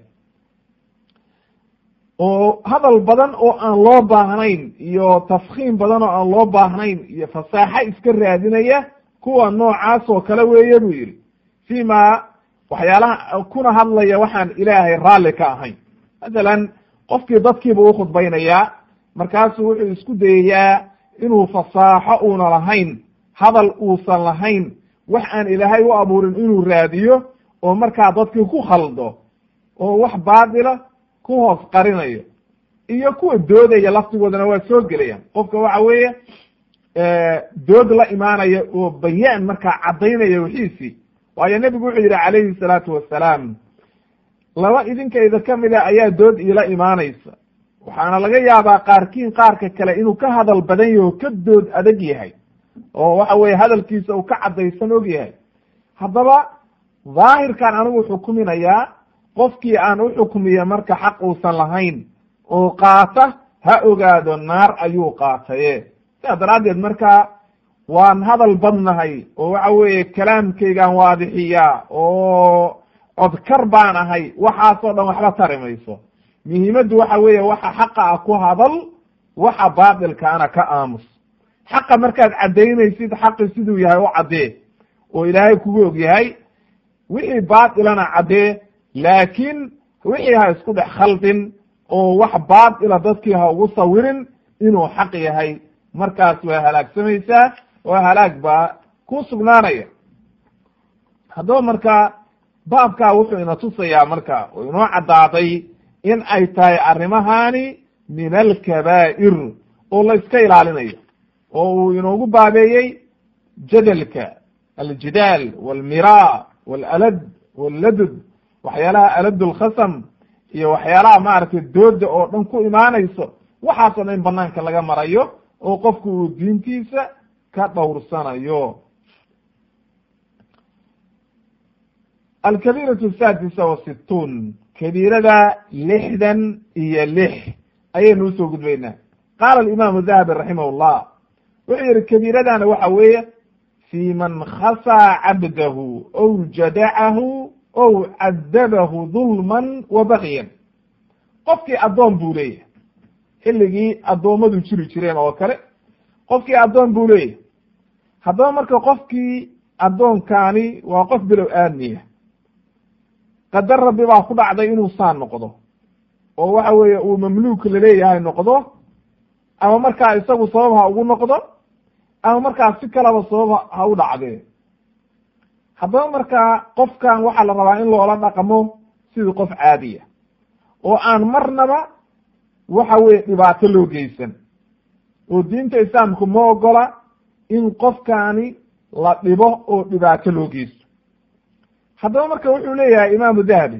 oo hadal badan oo aan loo baahnayn iyo tafkiim badan oo aan loo baahnayn iyo fasaaxo iska raadinaya kuwa noocaas oo kale weeye buu yidhi fiima waxyaalaha kuna hadlaya waxaan ilaahay raalli ka ahayn masalan qofkii dadkiiba u khudbaynayaa markaasuu wuxuu isku dayayaa inuu fasaaxo uuna lahayn hadal uusan lahayn wax aan ilaahay u abuurin inuu raadiyo oo markaa dadkii ku khaldo oo wax baatila ku hoos qarinayo iyo kuwa doodaya laftigoodana waa soo gelayaan qofka waxa weeye dood la imaanaya oo bayaan markaa caddaynaya wixiisii waayo nebigu wuxuu yidhi calayhi salaatu wassalaam laba idinkayda kamida ayaa dood iila imaanaysa waxaana laga yaabaa qaarkiin qaarka kale inuu ka hadal badan yaho ka dood adag yahay oo waxa weeye hadalkiisa uu ka caddaysan og yahay haddaba daahirkan anigu xukuminayaa qofkii aan u xukmiya marka xaq uusan lahayn oo qaata ha ogaado naar ayuu qaataye sidaa daraaddeed marka waan hadal badnahay oo waxa weeye kalaamkaygaan waadixiyaa oo codkar baan ahay waxaasoo dhan waxba tari mayso muhiimaddu waxa weeye waxa xaqa ah ku hadal waxa baatilkaana ka aamus xaqa markaad caddaynaysid xaqi siduu yahay u caddee oo ilaahay kugu og yahay wixii baatilana caddee laakiin wixii ha isku dhex khaldin oo wax baatila dadkii ha ugu sawirin inuu xaq yahay markaas waa halaagsamaysaa oo halaag baa ku sugnaanaya haddaba marka baabkaa wuxuu ina tusayaa marka oo inoo caddaaday in ay tahay arrimahani min alkabaa'ir oo la iska ilaalinayo oo uu inoogu baabeeyey jadalka aljidaal walmiraa walalad walladud waxyaalaha aladu lkhasam iyo waxyaalaha maaragtay dooda oo dhan ku imaanayso waxaasoo dhan in banaanka laga marayo oo qofku uu diintiisa ka dhowrsanayo alkabiiratu sadisa wa situun kabiirada 66 ayaynu usoo gudbaynaa qaala alimaamu dahabi raximah llah wuxuu yihi kabiiradana waxa weeye fi man khasaa cabdahu ow jadacahu ow cadabahu dulman wa bakyan qofkii addoon buu leeyahay xilligii addoommadu jiri jireen oo kale qofkii addoon buu leeyahay haddaba marka qofkii addoonkaani waa qof bilow aadmiya qadar rabbi baa ku dhacday inuu saan noqdo oo waxa weeye uu mamluuk laleeyahay noqdo ama markaa isagu sabab ha ugu noqdo ama markaa si kalaba sabab ha u dhacdee haddaba markaa qofkan waxaa la rabaa in loola dhaqmo sidii qof caadiya oo aan marnaba waxa weye dhibaato loo geysan oo diinta islaamku ma ogola in qofkaani la dhibo oo dhibaato loo geysto haddaba marka wuxuu leeyahay imaamu dahabi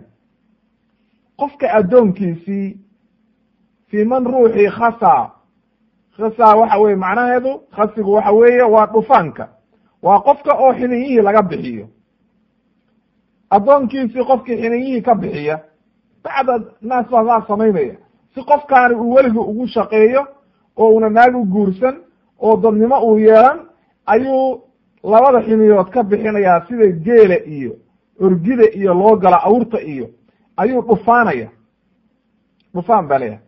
qofka addoonkiisii fii man ruuxii khasaa waxa weye macnaheedu khasigu waxa weeye waa dhufaanka waa qofka oo xiniyihii laga bixiyo addoonkiisii qofkii xiniyihii ka bixiya bacda naas baa saa samaynaya si qofkaani uu weliga ugu shaqeeyo oo una naag u guursan oo dadnimo uu yeelan ayuu labada xiniyood ka bixinayaa sida geela iyo orgida iyo loo gala awrta iyo ayuu dhufaanaya dhufaan baa leeyahay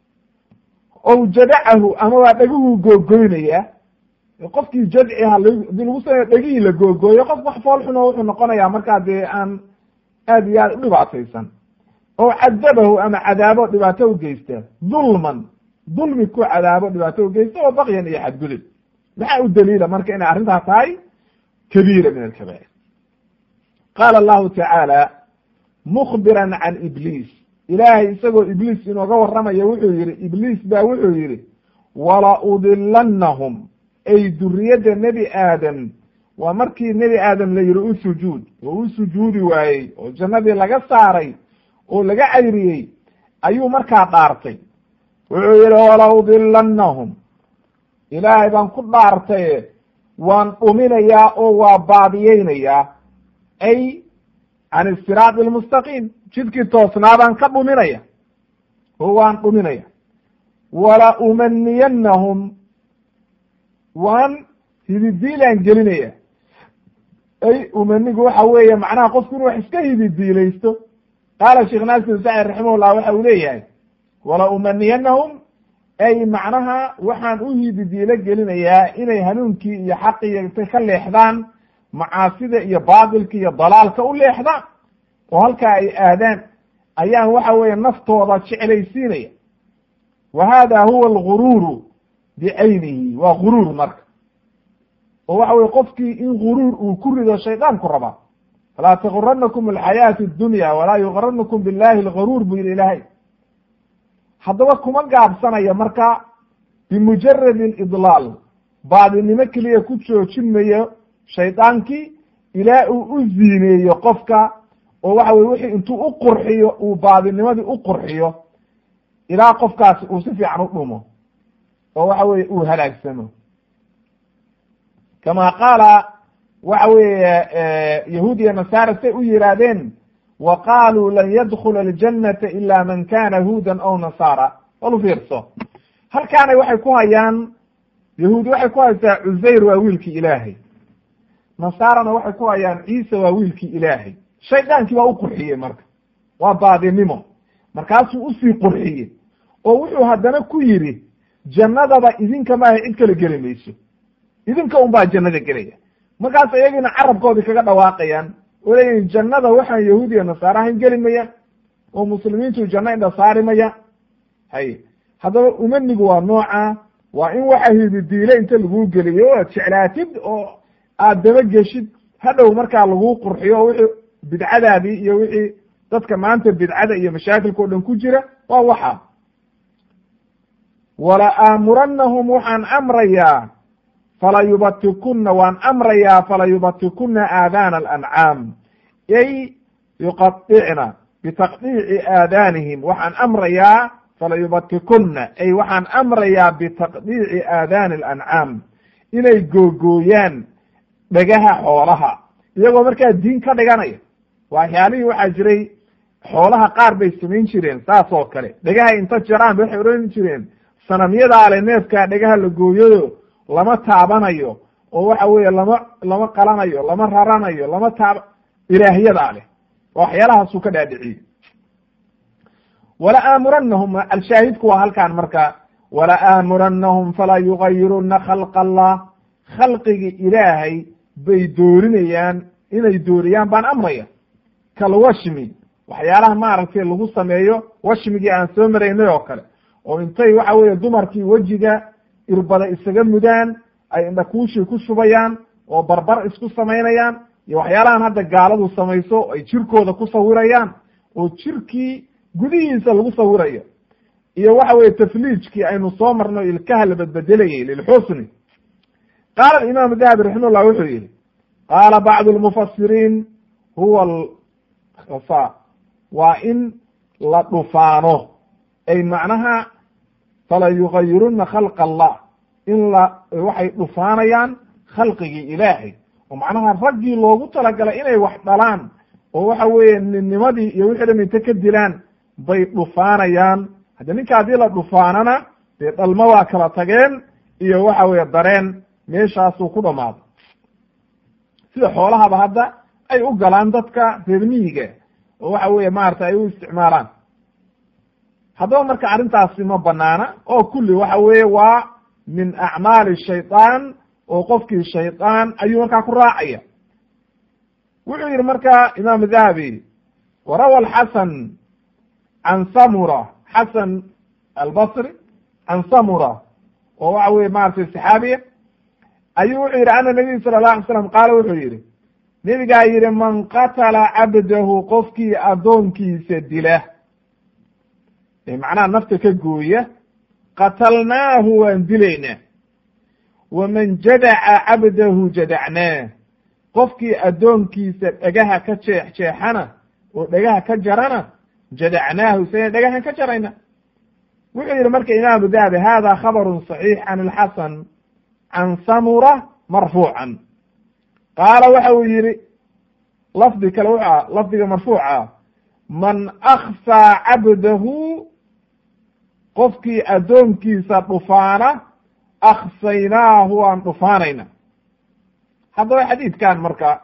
ow jadacahu ama waa dhegihuu googoynaya qofkii jadci ha hadii lagu sameyo dhegihii la googooyo qof wax fool xuno wuxuu noqonayaa markaa dee aan aad iyo aad u dhibaataysan oo cadabahu ama cadaabo dhibaato u geysta dulman dulmi ku cadaabo dhibaato u geysta oo bakyan iyo xadgudub maxaa u daliila marka inay arrintaas tahay kabiira min alkabaa'ir qaala allahu tacaala mukbiran can ibliis ilaahay isagoo ibliis inooga warramaya wuxuu yihi ibliis baa wuxuu yihi wala udilannahum ay duriyadda nebi aadam waa markii nebi aadam la yihi u sujuud oo u sujuudi waayey oo jannadii laga saaray oo laga cayriyey ayuu markaa dhaartay wuxuu yihi wala udilannahum ilaahay baan ku dhaartaye waan dhuminayaa oo waa baadiyeynayaa ay can isiraadi almustaqiim jidkii toosnaa baan ka dhuminaya oo waan dhuminaya wala umaniyannahum waan hididiilaan gelinaya ay umanigu waxa weeye macnaha qofku inuu wax iska hididiilaysto qaala sheekh naasir sacid raximahullah waxa uu leeyahay wala umaniyannahum ay macnaha waxaan u hididiilo gelinayaa inay hanuunkii iyo xaqii intay ka leexdaan macaasida iyo baatilka iyo dalaalka u leexdaan oo halkaa ay aadaan ayaan waxa weeye naftooda jeclaysiinaya wa hada huwa alguruuru bicaynihi waa guruur marka oo waxa weye qofkii in guruur uu ku rido shaydaanku rabaa falaa taguranakum alxayaatu addunya walaa yugaranakum billahi algaruur buu yidhi ilaahay haddaba kuma gaabsanaya marka bimujaradi alidlaal baadinimo keliya ku joojin mayo shaydaankii ilaa uu u ziineeyo qofka oo waxa weye wixii intuu u qurxiyo uu baadinimadii u qurxiyo ilaa qofkaasi uu si fiican u dhumo oo waxa weye uu halaagsamo kama qaala waxa weeye yahuud iyo nasaara say u yihaahdeen wa qaaluu lan yadkula aljannata ila man kana huudan aw nasaara walu fiirso halkaanay waxay ku hayaan yahuud waxay ku haysaa cusayr waa wiilkii ilaahay nasaarana waxay ku hayaan ciise waa wiilkii ilaahay shaydaankii waa u qurxiyey marka waa baadinimo markaasuu usii qurxiyey oo wuxuu haddana ku yidhi jannadaba idinka maaha cid kale geli mayso idinka un baa jannada gelaya markaas iyagiina carabkoodii kaga dhawaaqayaan oo leeyihin jannada waxaan yahuud iyo nasaare ahayn geli maya oo muslimiintu janno indha saari maya hay haddaba umanigu waa nooca waa in waxa hididiile inta laguu geliyo oo jeclaatid oo aad daba geshid hadhow markaa laguu qurxiyo oo wixii bidcadaadii iyo wixii dadka maanta bidcada iyo mashaakilka o dhan ku jira waa waxa wala aamurannahum waxaan amrayaa fala yubatikuna waan amrayaa fala yubatikuna aadaana alancaam ay yuqaطicna bitaqdiici aadaanihim waxaan amrayaa fala yubatikuna ay waxaan amrayaa bitaqdiici aadaani alancaam inay googooyaan dhagaha xoolaha iyagoo markaa diin ka dhiganaya waxyaalihii waxaa jiray xoolaha qaar bay samayn jireen saas oo kale dhagaha inta jaraan waxay odhan jireen sanamyadaa le neefkaa dhagaha la gooyayo lama taabanayo oo waxa weeye lama qalanayo lama raranayo lama ilaahyadaa leh waxyaalahaasuu ka dhaadhiciyey wala aamurannahum alshaahidku waa halkaan marka wala aamurannahum falaa yugayiruna khalqa allah khalqigii ilaahay bay doorinayaan inay dooriyaan baan amraya kalwashmi waxyaalaha maaragtay lagu sameeyo washmigii aan soo maraynay oo kale oo intay waxa weeye dumarkii wejiga irbada isaga mudaan ay indhakuushii ku shubayaan oo barbar isku samaynayaan iyo waxyaalahan hadda gaaladu samayso ay jirkooda ku sawirayaan oo jirkii gudihiisa lagu sawirayo iyo waxa weye tafliijkii aynu soo marno ilkaha la badbedelayay lilxusni qaala alimaam dahabi raximahullah wuxuu yihi qaala bacdu lmufasiriin huwa waa in la dhufaano ay macnaha fala yugayiruna khalqa allah in waxay dhufaanayaan khalqigii ilaahay oo macnaha raggii loogu talagalay inay wax dhalaan oo waxa weeye ninnimadii iyo wixii dham inta ka dilaan bay dhufaanayaan hadda ninka haddii la dhufaanana dee dhalmo waa kala tageen iyo waxa weeye dareen meeshaasuu ku dhamaado sida xoolahaba hadda ay u galaan dadka reer miyiga oo waxa weeye maarata ay u isticmaalaan haddaba marka arrintaasi ma banaana oo kulli waxa weeye waa min acmaali shayطaan oo qofkii shayطaan ayuu markaa ku raacaya wuxuu yihi marka imaam dahabi warawa alxasan can samura xasan albasri can samura oo waxa weye maratay saxaabiya ayuu wuxuu yihi ana nabiy sala الlaه alay slam qaala wuxuu yihi nebigaa yihi man qatala cabdahu qofkii addoonkiisa dila macnaha nafta ka gooya qatalnaahu waan dilaynaa waman jadaca cabdahu jadacnaah qofkii addoonkiisa dhagaha ka jeexjeexana oo dhagaha ka jarana jadacnaahu isagana dhagahan ka jarayna wuxuu yihi marka imaamu dahabi hada khabarun صaxiix can alxasan can samura marfuucan qaala waxa uu yihi lafdi kale wuxua lafdiga marfuuca man aksaa cabdahu qofkii addoonkiisa dhufaana aksaynaahu waan dhufaanayna. haddaba xadiidkan marka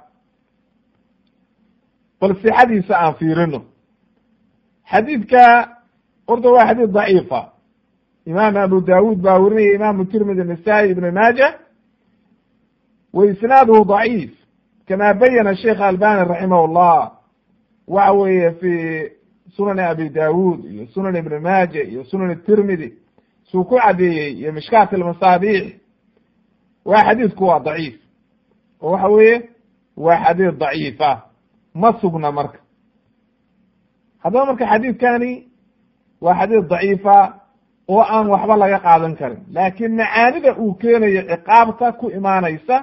bal sixadiisa aan fiirino. xadiidka horta waa xadiid daciifa, imaam abu dawud baa werinaya, imaamu tirmidi, nasaa-i, ibn maaja, wa isnaaduhu daciif kama bayana sheikh albani raximah llah waxa weeye fi sunani abi dawud iyo sunan ibn maaja iyo sunan tirmidi suu ku cadeeyey iyo mishkaat almasaabix. waa xadiidku waa daciif oo waxa weeye waa xadiid daciifa, ma sugna marka. haddaba marka xadiidkani waa xadiid daciifa oo aan waxba laga qaadan karin, laakiin macaanida uu keenayo ciqaabta ku imaanaysa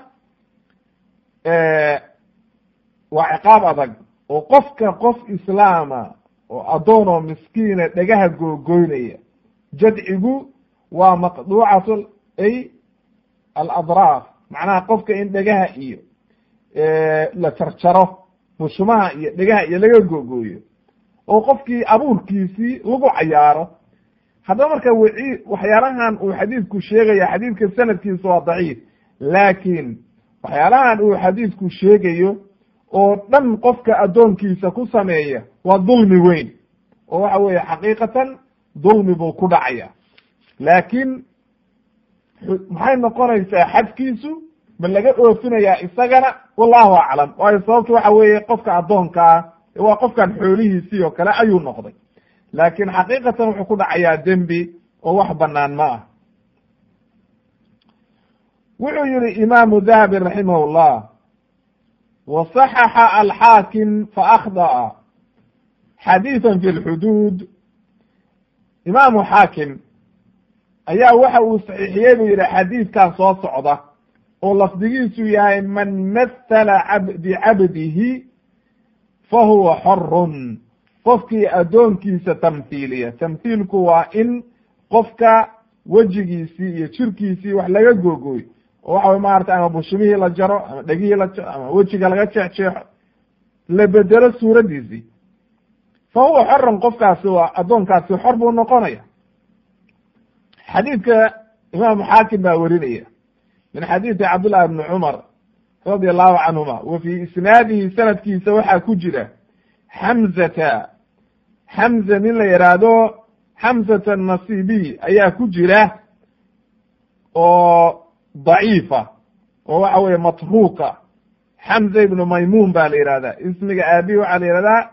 waa ciqaab adag oo qofka qof islaama oo addoon oo miskiina dhagaha googoynaya. jadcigu waa maqduucat ay aladraaf, macnaha qofka in dhagaha iyo la jarjaro, bushumaha iyo dhagaha iyo laga googooyo oo qofkii abuurkiisii lagu cayaaro. haddaba marka waxyaalahan uu xadiidku sheegaya, xadiidka sanadkiisa waa daciif, laakiin waxyaalahan uu xadiidku sheegayo oo dhan qofka addoonkiisa ku sameeya waa dulmi weyn oo waxa weeye xaqiiqatan dulmi buu ku dhacaya. laakiin maxay noqonaysaa xadkiisu ma laga oofinayaa isagana? wallahu aclam. waayo sababtu waxa weeye qofka addoonkaa waa qofkan xoolihiisii oo kale ayuu noqday, laakiin xaqiiqatan wuxuu ku dhacayaa dembi oo wax banaan ma ah. wuxuu yihi imaamu dahabi raximah llah waصaxaxa alxaakim faakda'a xadiiثa fi lxuduud. imaamu xaakim ayaa waxa uu saxiixiyey buu yihi xadiidkan soo socda oo lafdigiisu yahay man mathala bicabdihi fahuwa xorun. qofkii addoonkiisa tamhiiliya, tamhiilku waa in qofka wejigiisii iyo jirkiisii wax laga googooyo oo waxa way maarata ama bushumihii la jaro ama dhegihii la jaro ama wejiga laga jeexjeexo, la bedelo suuraddiisii, fa huwa xoran, qofkaasi waa addoonkaasi xor buu noqonaya. xadiidka imaamu xaakim baa werinaya min xadiidi cabdullah bni cumar radi allahu canhuma, wa fii isnaadihi sanadkiisa waxaa ku jira xamza nin la yidhaahdo xamzata nasibiy ayaa ku jira oo daciifa oo waxa weye matruuka. xamza ibnu maymuun baa la yihahdaa, ismiga aabihi waxaa la yihahdaa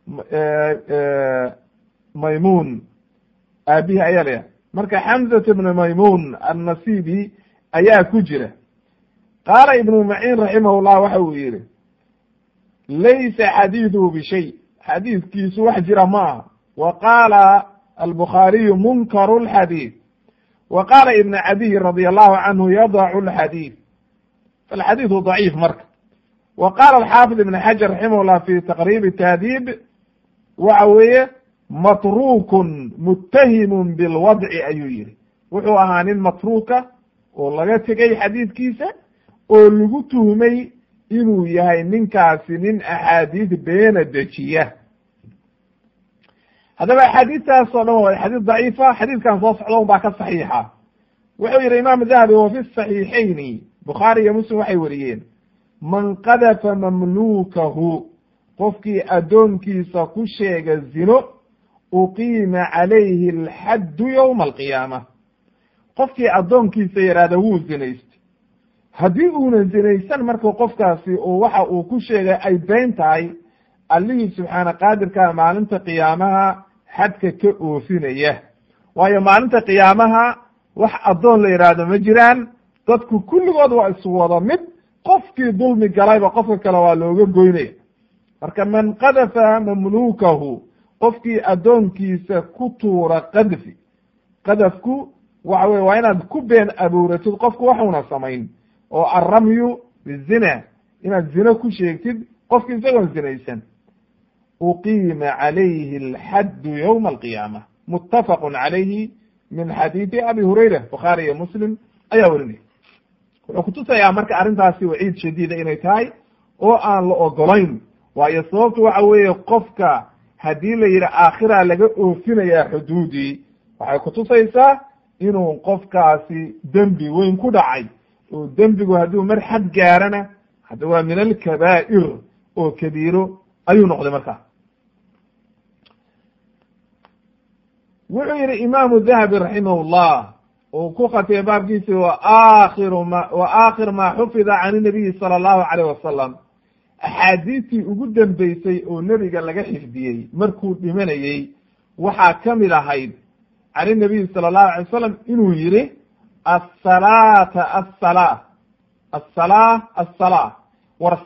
maymuun, aabihi ayaa la yihahda. marka xamzata ibnu maymuun annasibi ayaa ku jira. qaala ibnu maciin raximah llah waxa uu yihi laysa xadiiduhu bishay, xadiidkiisu wax jira ma aha. wa qaala albukhaariyu munkaru lxadiid, wa qaala ibn cadiy radi allahu canhu yadacu lxadiid, falxadiidu daciif marka. wa qaala alxaafid ibn xajar raximah llah fi taqriib taadiib waxa weeye matruukun muttahimun bilwadci ayuu yihi. wuxuu ahaa nin matruuka oo laga tegay xadiidkiisa oo lagu tuhmay inuu yahay ninkaasi nin axaadiid beena dejiya. haddaba axaadiistaas oo dhan waa xadiid daciifa. xadiidkan soo socda un baa ka saxiixa. wuxuu yihi imaamu dahabi wa fi saxiixayni, bukhaari iyo muslim waxay weriyeen man qadafa mamluukahu, qofkii addoonkiisa ku sheega zino, uqiima calayhi alxaddu yowma alqiyaama. qofkii addoonkiisa yidhaahda wuu zinaystay, haddii uunan zinaysan marka qofkaasi oo waxa uu ku sheegay ay been tahay, allihii subxaana qaadirkaa maalinta qiyaamaha xadka ka oofinaya. waayo maalinta qiyaamaha wax addoon la yidhaahdo ma jiraan, dadku kulligood waa isu wada mid, qofkii dulmi galayba qofka kale waa looga goynaya. marka man qadafa mamluukahu, qofkii addoonkiisa ku tuura qadfi. qadafku waxa weye waa inaad ku been abuuratid qofku waxuna samayn, oo alramyu bizina, inaad zino ku sheegtid qofki isagoon zinaysan. uqiima calayhi alxaddu yowma alqiyaama, muttafaqun calayhi min xadiidi abi hurayra, bukhaari iyo muslim ayaa werinaya. wuxuu kutusayaa marka arrintaasi waciid shadiida inay tahay oo aan la ogolayn. waayo sababtu waxa weeye qofka haddii la yidhi aakhira laga oofinayaa xuduudii, waxay kutusaysaa inuu qofkaasi dembi weyn ku dhacay, oo dembigu hadduu mar xad gaarana hadda waa min alkabaa'ir oo kabiiro ayuu noqday markaa. wuxuu yidhi imaamu dahabi raximahullah uu ku khatiyay baabkiisi wa aakhir ma xufida can inabiyi sala allahu calayh wasalam, axaadiistii ugu dambeysay oo nebiga laga xifdiyey markuu dhimanayey waxaa ka mid ahayd can inabiyi sala allahu alay wasalam inuu yihi assalaa war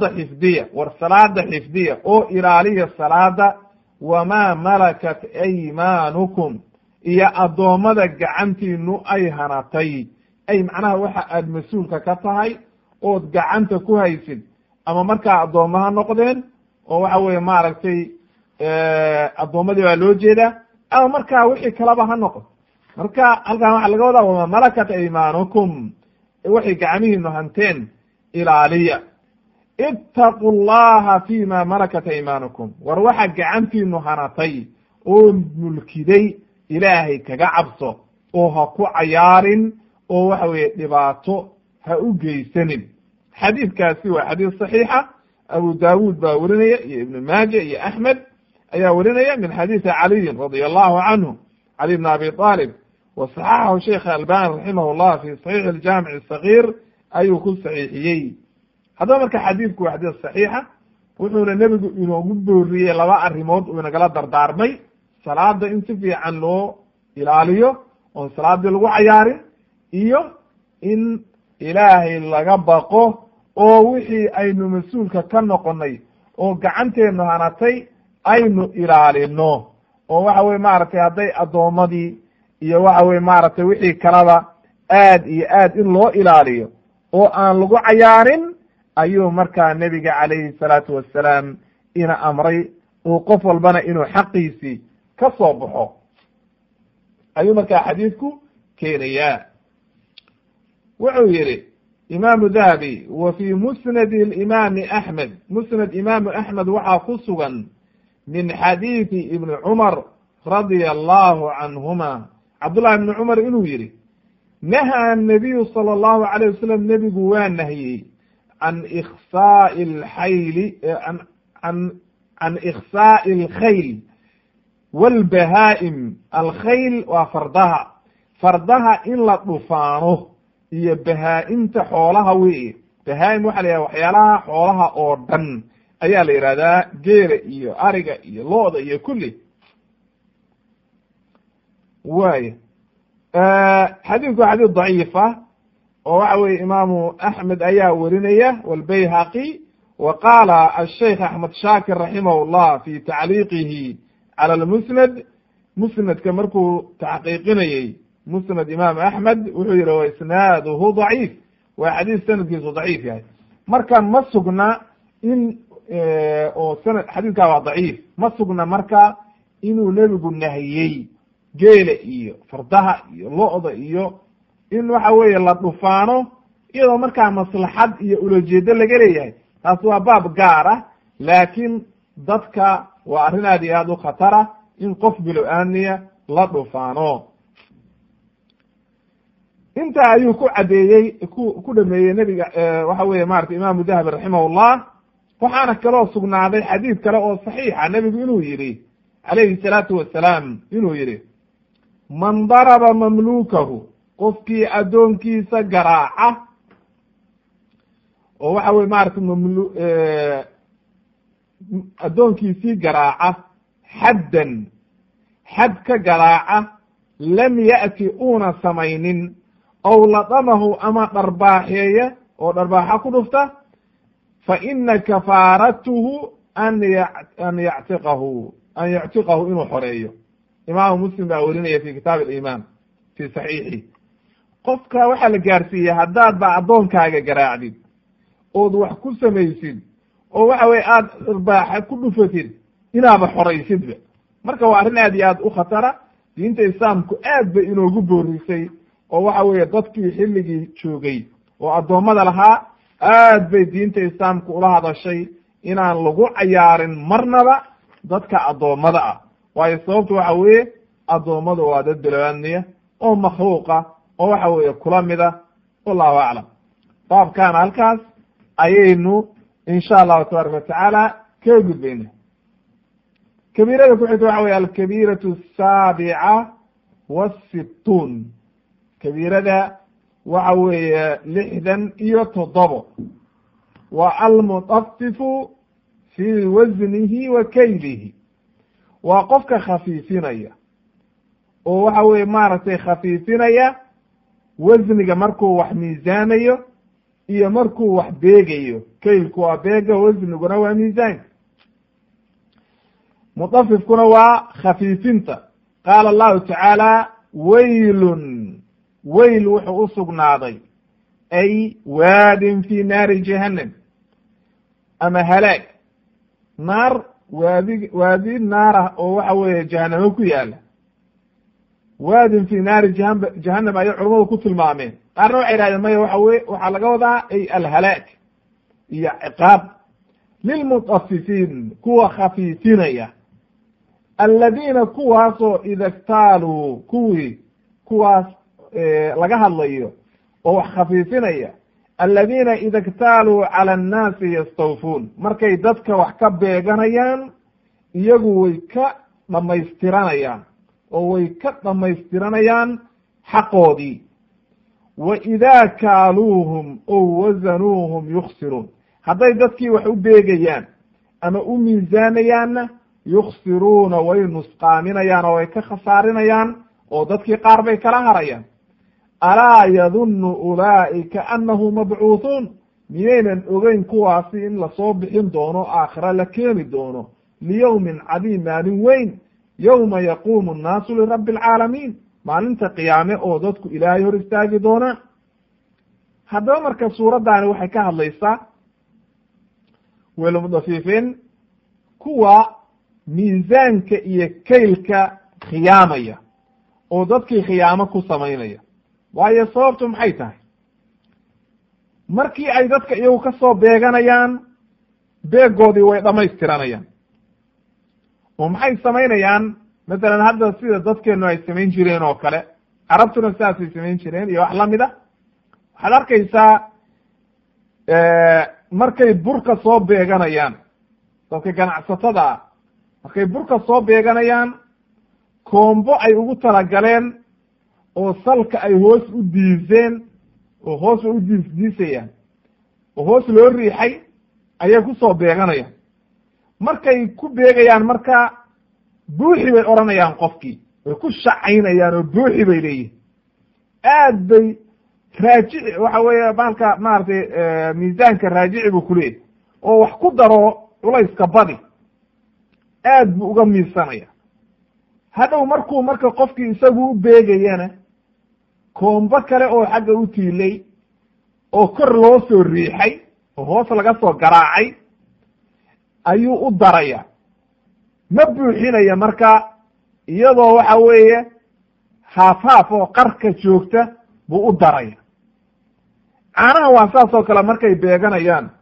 salaada xifdiya oo ilaaliya salaada, wamaa malakat aymaanukum iyo addoommada gacantiinu ay hanatay, ay macnaha waxa aad mas-uulka ka tahay ood gacanta ku haysid, ama markaa addoommo ha noqdeen oo waxa weeye maaragtay addoommadii baa loo jeedaa, ama markaa wixii kalaba ha noqon. marka halkan waxaa laga wadaa wamaa malakat aymaanukum, waxay gacmihiinu hanteen ilaaliya. ittaqu llaha fi ma malakat aymaanukum, war waxa gacantiinu hanatay oo mulkiday ilaahay kaga cabso oo ha ku cayaarin oo waxa weeye dhibaato ha u geysanin. xadiidkaasi waa xadiis saxiixa, abu daawuud baa werinaya iyo ibnu maaja iyo axmed ayaa werinaya min xadiisi caliyin radia allahu canhu, cali bn abi aalib, wa saxaxahu sheikh albani raximah llah fi saxiix aljaamic asagiir ayuu ku saxiixiyey. haddaba marka xadiidku waa xadiis saxiixa, wuxuuna nebigu inoogu booriyey laba arrimood uu inagala dardaarmay: salaada in si fiican loo ilaaliyo oon salaadii lagu cayaarin, iyo in ilaahay laga baqo oo wixii aynu mas-uulka ka noqonay oo gacanteenu hanatay aynu ilaalino, oo waxa weye maaragtay hadday addoommadii iyo waxa weye maaragtay wixii kalaba aad iyo aad in loo ilaaliyo oo aan lagu cayaarin ayuu markaa nebiga calayhi salaatu wassalaam ina amray, oo qof walbana inuu xaqiisii ka soo baxo ayuu markaa xadiidku keenayaa. wuxuu yihi imaamu dahabi wa fii musnadi imaami axmed, musnad imaamu axmed waxaa ku sugan min xadiidi ibni cumar radia allahu canhuma, cabdullahi ibni cumar inuu yihi nahaa nabiyu sala allahu alayh wasalam, nebigu waa nahiyey can ikhsaa'i alxayli can ikhsaa'i alkhayl walbahaa'im. alkhayl waa fardaha in la dhufaano iyo bahaa-imta xoolaha weye. bahaa-im waxa la yidhahda waxyaalaha xoolaha oo dhan ayaa la yidhahdaa, geela iyo ariga iyo lo-da iyo kulli. waaya xadiidku waa xadiid daciifa oo waxa weye imaamu axmed ayaa werinaya walbayhaqi, wa qaala asheikh axmed shaakir raximah llah fi tacliiqihi cala lmusnad, musnadka markuu taxqiiqinayey musnad imaam axmed wuxuu yihi wa isnaaduhu daciif, waa xadiis sanadkiisu daciif yahay. marka ma sugna in oo sanad xadiidkaa waa daciif, ma sugna marka inuu nebigu nahiyey geela iyo fardaha iyo lo-da iyo in waxa weeye la dhufaano iyadoo markaa maslaxad iyo ulajeedo laga leeyahay, taas waa baab gaar ah. laakiin dadka waa arrin aad iyo aad u khatara in qof bilo-aaniya la dhufaano. intaa ayuu ku caddeeyey ku dhameeyey nebiga waxa weye maratay imaamu dahabi raximahullah. waxaana kaloo sugnaaday xadiid kale oo saxiixa, nebigu inuu yihi calayhi salaatu wassalaam inuu yihi man daraba mamlukahu, qofkii addoonkiisa garaaca oo waxa weye maratay addoonkiisii garaaca xaddan, xad ka garaaca, lam ya'ti uuna samaynin, ow ladamahu ama dharbaaxeeya oo dharbaaxa ku dhufta, fa ina kafaaratuhu an yactiqahu inuu xoreeyo. imaamu muslim baa werinaya fi kitaab alimaan fi saxiixi. qofka waxaa la gaarsiiyey haddaad ba addoonkaaga garaacdid ood wax ku samaysid oo waxa weye aada dharbaaxa ku dhufatid inaaba xoraysidba. marka waa arrin aad iyo aad u khatara. diinta islaamku aad bay inoogu boorisay oo waxa weeye dadkii xilligii joogay oo addoommada lahaa aad bay diinta islaamku ula hadashay inaan lagu cayaarin marnaba dadka addoommada ah, waayo sababtu waxa weeye addoommadu waa dad bilowaadniya oo makhluuqa oo waxa weeye kula mid ah. wallahu aclam. baabkaana halkaas ayaynu insha allahu tabaaraka watacaala kaga gudbayna. kabiirada ku xigta waxa weye alkabiiratu asaabica wasittuun. kabiirada waxa weeye 67 wa almutaffifu fi wasnihi wa kaylihi. waa qofka khafiifinaya oo waxa weye maaragtay khafiifinaya wasniga markuu wax miisaamayo iyo markuu wax beegayo. kaylku waa beega, wasniguna waa miisaanka. mutafifkuna waa khafiifinta. qaala allahu tacaala waylun, wayl wuxuu usugnaaday ay waadin fi naari jahannam, ama halaag naar, waadi naar ah oo waxa weeye jahanamo ku yaala. waadin fi naari jahannam ayay culamadu ku tilmaameen. qaarna waxay yidhahdeen maya waxaa laga wadaa ay alhalaag iyo ciqaab lilmutafifiin, kuwa khafiifinaya. aladiina kuwaasoo ida ktaaluu, kuwaas laga hadlayo oo wax khafiifinaya. aladiina ida ktaaluu cala annaasi yastawfuun, markay dadka wax ka beeganayaan iyagu way ka dhamaystiranayaan oo way ka dhamaystiranayaan xaqoodii. wa idaa kaaluuhum ow wasanuuhum yukhsiruun, hadday dadkii wax u beegayaan ama u miisaanayaanna yukhsiruuna way nusqaaminayaan oo way ka khasaarinayaan oo dadkii qaar bay kala harayaan. alaa yadunnu ulaa'ika annahum mabcuuhuun, miyaynan ogeyn kuwaasi in lasoo bixin doono aakhira la keeni doono liyowmin cadiim, maalin weyn, yowma yaquumu annaasu lirabbi alcaalamiin, maalinta qiyaame oo dadku ilaahay hor istaagi doonaan. haddaba marka suuraddaani waxay ka hadlaysaa welmudafifiin, kuwa miisaanka iyo kaylka khiyaamaya oo dadkii khiyaamo ku samaynaya. waayo sababtu maxay tahay? markii ay dadka iyagu ka soo beeganayaan, beegoodii way dhamaystiranayaan oo maxay samaynayaan? masalan hadda sida dadkeenu ay samayn jireen oo kale, carabtuna sidaasay samayn jireen iyo wax lamid a. waxaad arkaysaa markay burka soo beeganayaan, dadka ganacsatada ah markay burka soo beeganayaan, koombo ay ugu talagaleen oo salka ay hoos u diiseen oo hoos u diisayaan oo hoos loo riixay ayay kusoo beeganayaan. markay ku beegayaan marka buuxi bay odhanayaan, qofkii way ku shacaynayaan oo buuxi bay leeyihin. aad bay raajici, waxa weeye baalka maaragtay miisaanka raajici buu kuleeyahy oo wax ku daro culayska badi, aad buu uga miisanaya. hadhow marka qofkii isagu u beegayana, koombo kale oo xagga u tiilay oo kor loo soo riixay oo hoos laga soo garaacay ayuu u daraya, ma buuxinaya marka, iyadoo waxa weeye haaf oo qarka joogta buu u daraya. caanaha waa saas oo kale, markay beeganayaan,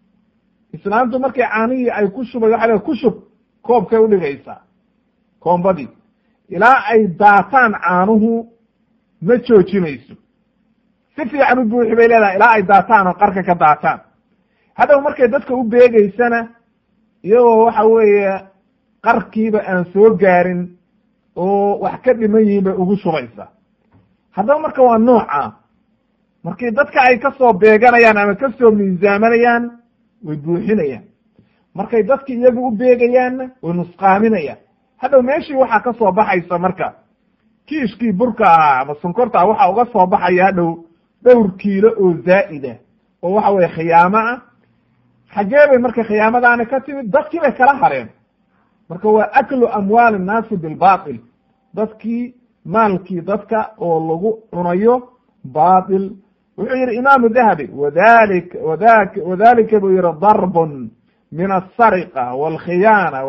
islaamtu markay caanihii ay ku shubay waxa ku shub, koobkay udhigaysaa koombadii ilaa ay daataan. caanuhu ma joojinayso, si fiican u buuxi bay leedahay ilaa ay daataan oo qarka ka daataan. hadhow markay dadka u beegeysana, iyagoo waxa weeye qarkiiba aan soo gaarin oo wax ka dhiman yihiin bay ugu shubaysaa. haddaba marka waa nooca, markii dadka ay ka soo beeganayaan ama ka soo miisaamanayaan way buuxinayaan, markay dadki iyagu u beegayaanna way nusqaaminayaan. hadhow meeshii waxaa ka soo baxaysa marka kiishkii burka ahaa ama sonkorta waxaa uga soo baxaya hadhow dhowr kiilo oo zaa'ida oo waxa weye khiyaamo ah. xaggee bay marka khiyaamadaani ka timid? dadkii bay kala hareen. marka waa aklu amwaal innaasi bilbaatil, dadkii maalkii dadka oo lagu cunayo baatil. wuxuu yihi imaamu dahabi wadalika buu yihi darbun min asariqa walkhiyaana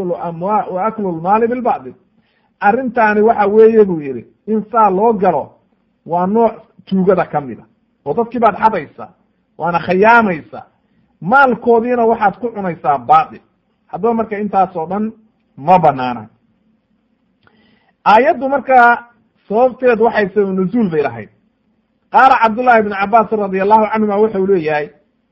wa aklu lmaali bilbacdi. arrintaani waxa weeye buu yihi in saa loo galo waa nooc tuugada ka mida oo dadkii baad xadaysa waana khayaamaysa maalkoodiina waxaad ku cunaysaa baatil. haddaba marka intaas oo dhan ma banaana. aayaddu markaa sababteed waxay sabab nuzuul bay lahayd. qaala cabdullahi ibn cabaas radi allahu canhuma wuxuu leeyahay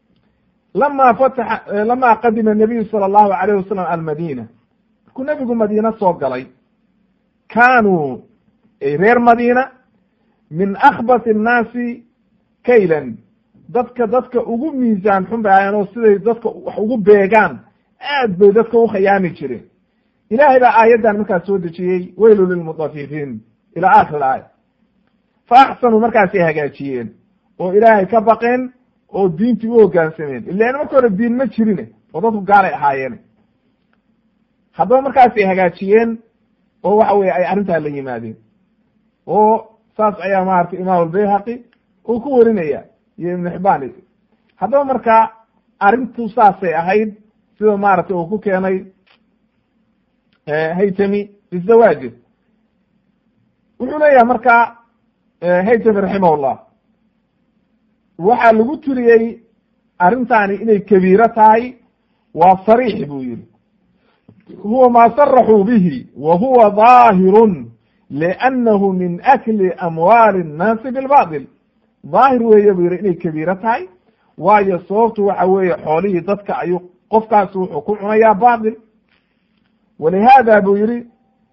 lama qadima nabiyu sala allahu alayh wasalam almadina, markuu nebigu madiina soo galay, kaanuu reer madiina min akhbati annaasi kaylan, dadka ugu miisaan xun bay ahaayeen oo siday dadka wax ugu beegaan aad bay dadka u khayaami jireen. ilaahay baa aayaddan markaas soo dejiyey weylu lilmutafifiin ila aakhir aaya. fa axsanuu markaasay hagaajiyeen oo ilaahay ka baqeen oo diintii u hoggaansameen. ilaan marka hore diin ma jirine oo dadku gaalay ahaayeen. haddaba markaasay hagaajiyeen oo waxa weye ay arrintaa la yimaadeen, oo saas ayaa maaragtay imaam albayhaqi uu ku warinaya iyo ibnu xibaan. haddaba marka arrintu saasay ahayd sida maaragtay uu ku keenay haytami fi zawaajir. wuxuu leeyahay marka haytami raximahullah waxaa lagu tiriyey arrintaani inay kabiiro tahay, waa sariix buu yihi huwa ma saraxuu bihi wa huwa daahirun liannahu min akli amwaali nnaasi bilbatil. daahir weeye buu yihi inay kabiiro tahay, waayo sababtu waxa weeye xoolihii dadka ayuu qofkaasi wuxuu ku cunayaa batil. walihada buu yihi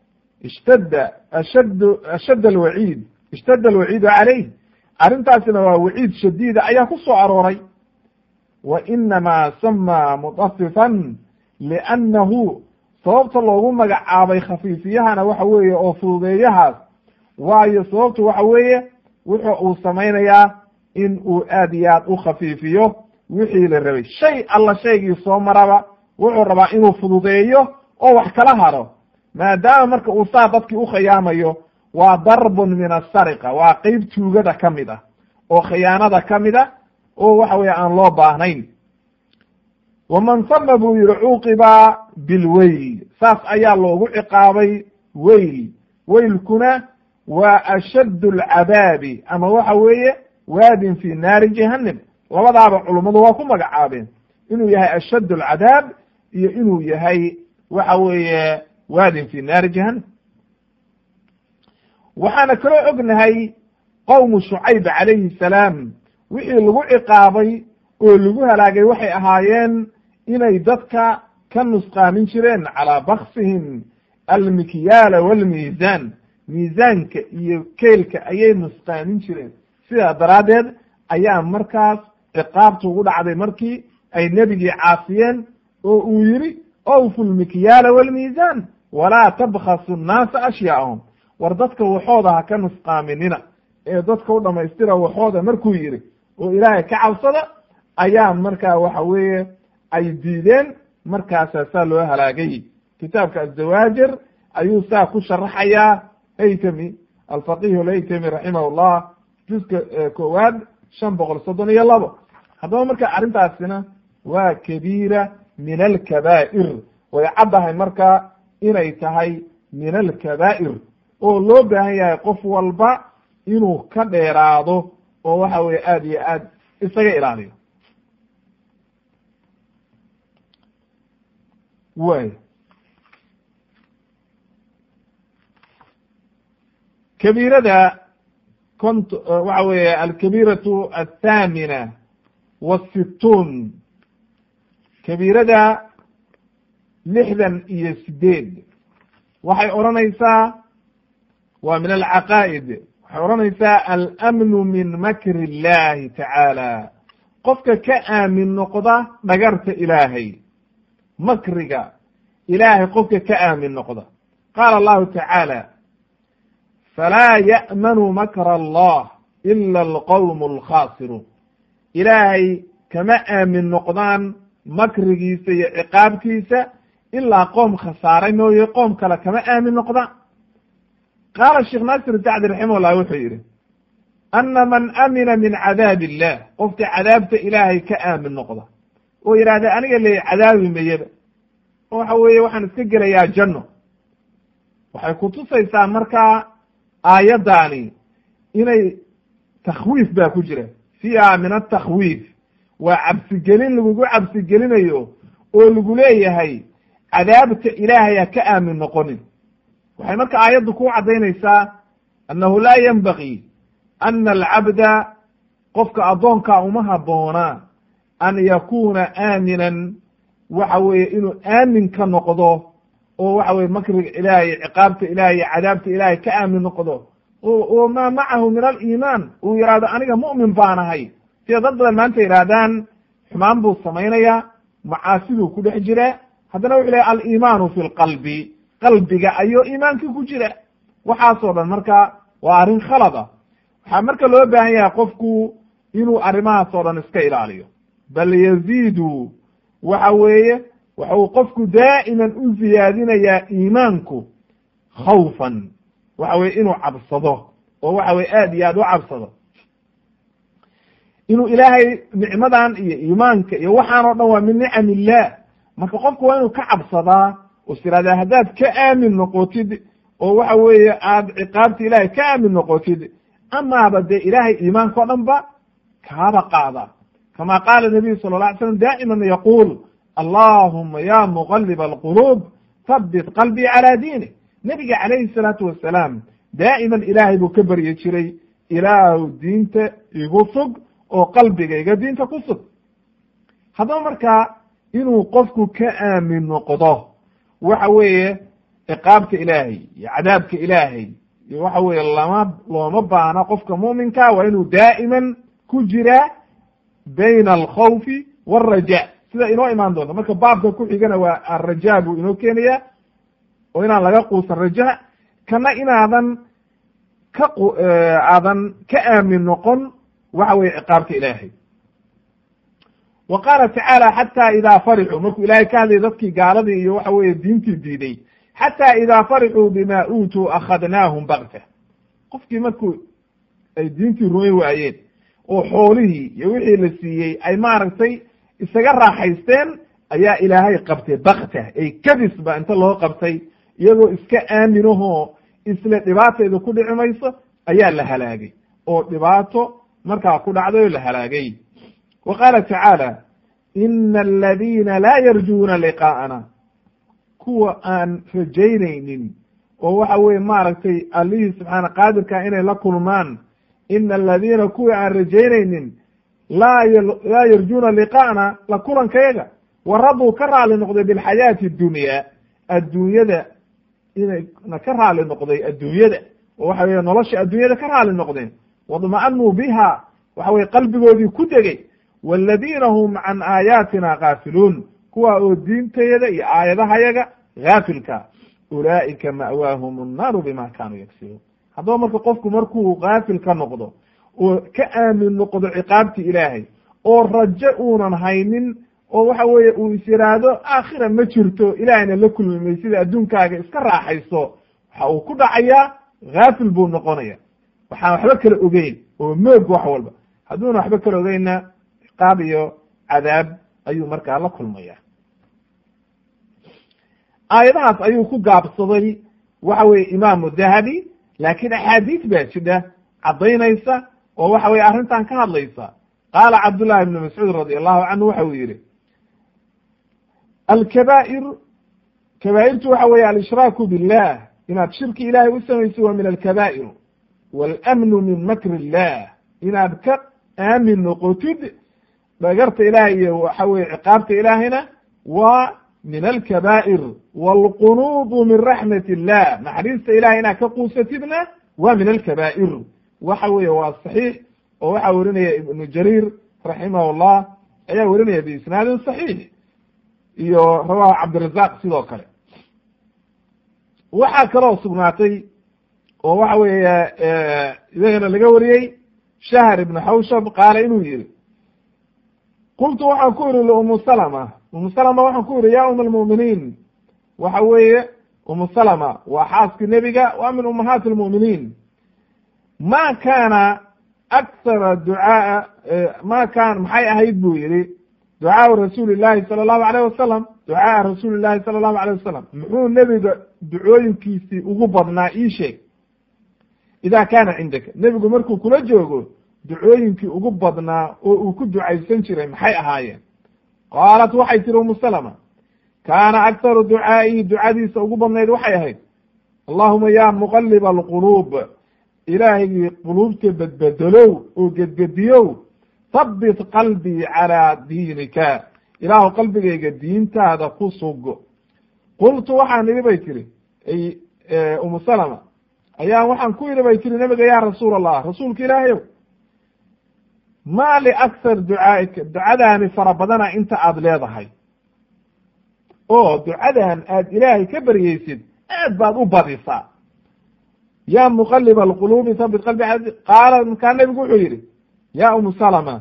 ashadda alwaciidu calayh, arrintaasina waa waciid shadiida ayaa ku soo arooray. wa inamaa samaa mutafifan liannahu, sababta loogu magacaabay khafiifiyahana waxa weeye oo fududeeyahaas, waayo sababtu waxa weeye wuxuu uu samaynayaa in uu aad iyo aad u khafiifiyo wixii la rabay. shay alla shaygii soo maraba wuxuu rabaa inuu fududeeyo oo wax kala haro. maadaama marka uu saa dadkii u khayaamayo, waa darbun min asariqa, waa qeyb tuugada ka mid ah oo khiyaanada ka mid ah oo waxa weeye aan loo baahnayn. waman sama buu yihi cuuqiba bilweyl, saas ayaa loogu ciqaabay weyl. weylkuna waa ashaddu alcadaabi, ama waxa weeye waadin fi naari jahannam. labadaaba culummadu waa ku magacaabeen inuu yahay ashaddu alcadaab iyo inuu yahay waxa weeye waadin fi naari jahannam. waxaana kaloo ognahay qowmu shucayb calayhi salaam wixii lagu ciqaabay oo lagu halaagay waxay ahaayeen inay dadka ka nusqaamin jireen calaa baksihim almikyaala walmiisaan, miisaanka iyo keelka ayay nusqaamin jireen. sidaa daraaddeed ayaa markaas ciqaabtu ugu dhacday markii ay nebigii caasiyeen oo uu yidhi awfu lmikyaala walmiisaan walaa tabkhasu nnaasa ashyaahum, war dadka waxooda ha ka nusqaaminina ee dadka u dhamaystira waxooda markuu yidhi oo ilaahay ka cabsada, ayaa markaa waxa weeye ay diideen. markaasaa saa loo halaagay. kitaabka azawaajir ayuu saa ku sharaxayaa haytami alfaqih alhaytami raximahullah juska 1 532. haddaba marka arrintaasina waa kabiira min alkabaa'ir, way caddahay marka inay tahay min alkabaa'ir oo loo baahan yahay qof walba inuu ka dheeraado oo waxa weye aad iyo aad isaga ilaaliyo. way kabiirada waxa weeye alkabiiratu athamina wasittuun, kabiirada 68 waxay odhanaysaa waa min alcaqaa'id. waxay odhanaysaa alamnu min makri illahi tacaala, qofka ka aamin noqda dhagarta ilaahay, makriga ilaahay qofka ka aamin noqda. qaala allahu tacaala falaa ya'manu makra allah ila alqowmu alkhaasiruun, ilaahay kama aamin noqdaan makrigiisa iyo ciqaabkiisa ilaa qoom khasaaray mooye qoom kale kama aamin noqdaan. qaala sheekh naasir sacdi raximahullah wuxuu yidhi ana man amina min cadaabi illah, qofka cadaabta ilaahay ka aamin noqda oo yidhahda aniga le cadaabi mayaba oo waxa weeye waxaan iska gelayaa janno, waxay kutusaysaa markaa aayaddaani inay takhwiif baa ku jira fiiha min atakwiif waa cabsigelin lagugu cabsigelinayo oo lagu leeyahay cadaabta ilaahay ha ka aamin noqonin. waxay marka aayaddu ku caddaynaysaa annahu laa yanbagii ana alcabda qofka addoonkaa uma habboona an yakuuna aaminan waxa weeye inuu aamin ka noqdo oo waxa weye makriga ilaahay, ciqaabta ilaahay iyo cadaabta ilaahay ka aamin noqdo oo maa macahu min aliimaan uu yidhaahdo aniga mu'min baanahay. sida dad badan maanta yidhaahdaan xumaan buu samaynayaa, macaasiduu ku dhex jira, haddana wuxuu lehay aliimaanu fi lqalbi, qalbiga ayuu iimaankii ku jira. waxaasoo dhan marka waa arrin khalad ah. waxaa marka loo baahan yahay qofku inuu arrimahaas oo dhan iska ilaaliyo. bal yaziidu waxa weeye waxa uu qofku daa'iman u ziyaadinayaa iimaanku khawfan, waxa weye inuu cabsado oo waxa weye aad iyo aad u cabsado inuu ilaahay nicmadan iyo iimaanka iyo waxaan oo dhan waa min nicam illah. marka qofku waa inuu ka cabsadaa oo is yihahdaa haddaad ka aamin noqotid oo waxa weeye aad ciqaabta ilaahay ka aamin noqotid, amaaba dee ilaahay iimaanka o dhan ba kaaba qaada. kama qaala nabiyu sala la alay slam daa'iman yaquul allahuma ya muqaliba alquluub habbit qalbii calaa diinih. nebiga calayhi salaatu wasalaam daa'iman ilaahay buu ka baryi jiray, ilaahu diinta igu sug oo qalbigayga diinta ku sug. haddaba markaa inuu qofku ka aamin noqdo waxa weeye ciqaabta ilaahay iyo cadaabka ilaahay iyo waxa weeye looma baana qofka mu'minka, waa inuu daa'iman ku jiraa bayna alkhawfi waalraja, sida inoo imaan doonto. marka baabka ku xigana waa alraja buu inoo keenaya oo inaan laga quusan raja, kana inaadan aadan ka aamin noqon waxa weye ciqaabta ilaahay. wa qaala tacaala xataa idaa farixuu, markuu ilaahay ka hadlayay dadkii gaaladii iyo waxa weye diintii diiday, xataa idaa farixuu bima uutuu akhadnaahum bakta. qofkii markuu ay diintii rumayn waayeen oo xoolihii iyo wixii la siiyey ay maaragtay isaga raaxaysteen, ayaa ilaahay qabtay bakta, ay kadis ba inta loo qabtay iyagoo iska aaminahoo isla dhibaatayda ku dhici mayso ayaa la halaagay oo dhibaato markaa ku dhacday oo la halaagay. wa qaala tacaala ina aladiina laa yarjuuna liqaa'ana, kuwa aan rajaynaynin oo waxa weye maaragtay allihii subxaana qaadirka inay la kulmaan, ina aladiina kuwa aan rajaynaynin laa yarjuuna liqaa'ana la kulankayaga, waraduu ka raali noqday bilxayaati dunya, adduunyada inayna ka raali noqday adduunyada oo waxa weye nolosha adduunyada ka raali noqdeen, wadma'anuu biha waxa weye qalbigoodii ku degay, waladiina hum can aayaatina gaafiluun, kuwa oo diintayada iyo aayadahayaga gaafilka, ulaa'ika ma'waahum annaaru bima kaanuu yagsibuun. haddaba marka qofku markuu gaafil ka noqdo oo ka aamin noqdo ciqaabti ilaahay oo rajo uunan haynin oo waxa weeye uu is yidhaahdo aakhira ma jirto, ilaahayna la kulmimay sida adduunkaaga iska raaxayso, waxa uu ku dhacayaa gaafil buu noqonaya, waxaan waxba kala ogeyn oo moog wax walba. hadduuna waxba kala ogeynna ciqaab iyo cadaab ayuu markaa la kulmaya. aayadahaas ayuu ku gaabsaday waxa weye imaamu dahabi, laakiin axaadiis baa jidha caddaynaysa oo waxa weye arrintan ka hadlaysa. qaala cabdullahi ibnu mascuud radi allahu canhu waxa uu yihi alkabaa'ir, kabaa'irtu waxa weye alshraaku billah, inaad shirki ilaahay u samayso waa min alkabaa'ir, waalamnu min makri illah, inaad ka aamin noqotid dhagarta ilaahay iyo waxa weye ciqaabta ilaahayna waa min alkabaa'ir, waalqunuudu min raxmat illah, naxariista ilahay inaad ka quusatidna waa min alkabaa'ir. waxa weeye waa saxiix oo waxaa werinaya ibnu jariir raximah llah ayaa werinaya biisnaadin saxiix, iyo rawahu cabdirazaq sidoo kale. waxaa kaloo sugnaatay oo waxa weeye idagana laga wariyey shahr ibnu xawshab qaala inuu yihi qultu waxaan ku ihi liumu salama, umu salama waxaan ku ihi ya uma almu'miniin, waxa weeye umu salama waa xaaskii nebiga, waa min ummahaati almu'miniin, ma kaana aksara ducaaa ma kaan maxay ahayd buu yihi ducaau rasuuli llahi sala allahu alayh wasalam, ducaaa rasuuli llahi sala allahu alayh wasalam, muxuu nebiga ducooyinkiisii ugu badnaa ii sheeg. idaa kaana cindaka, nebigu markuu kula joogo ducooyinkii ugu badnaa oo uu ku ducaysan jiray maxay ahaayeen? qaalat waxay tiri umu salama kaana aktaru ducaa'ihi ducadiisa ugu badnayd waxay ahayd allahuma ya muqaliba alquluub, ilaahygii quluubta bedbedelow oo gedgediyow, habbit qalbii calaa diinika, ilaahu qalbigayga diintaada ku sug. qultu waxaan idhi bay tiri umu salama ayaan waxaan ku idhi bay tiri nabiga ya rasuul allah, rasuulka ilaahayow maa liakthar ducaa'ika, ducadaani fara badana inta aada leedahay oo ducadan aad ilaahay ka baryeysid aad baad u badisaa. ya muqaliba alquluubi habbit qalbi, qaala markaa nabigu wuxuu yidhi ya umu salama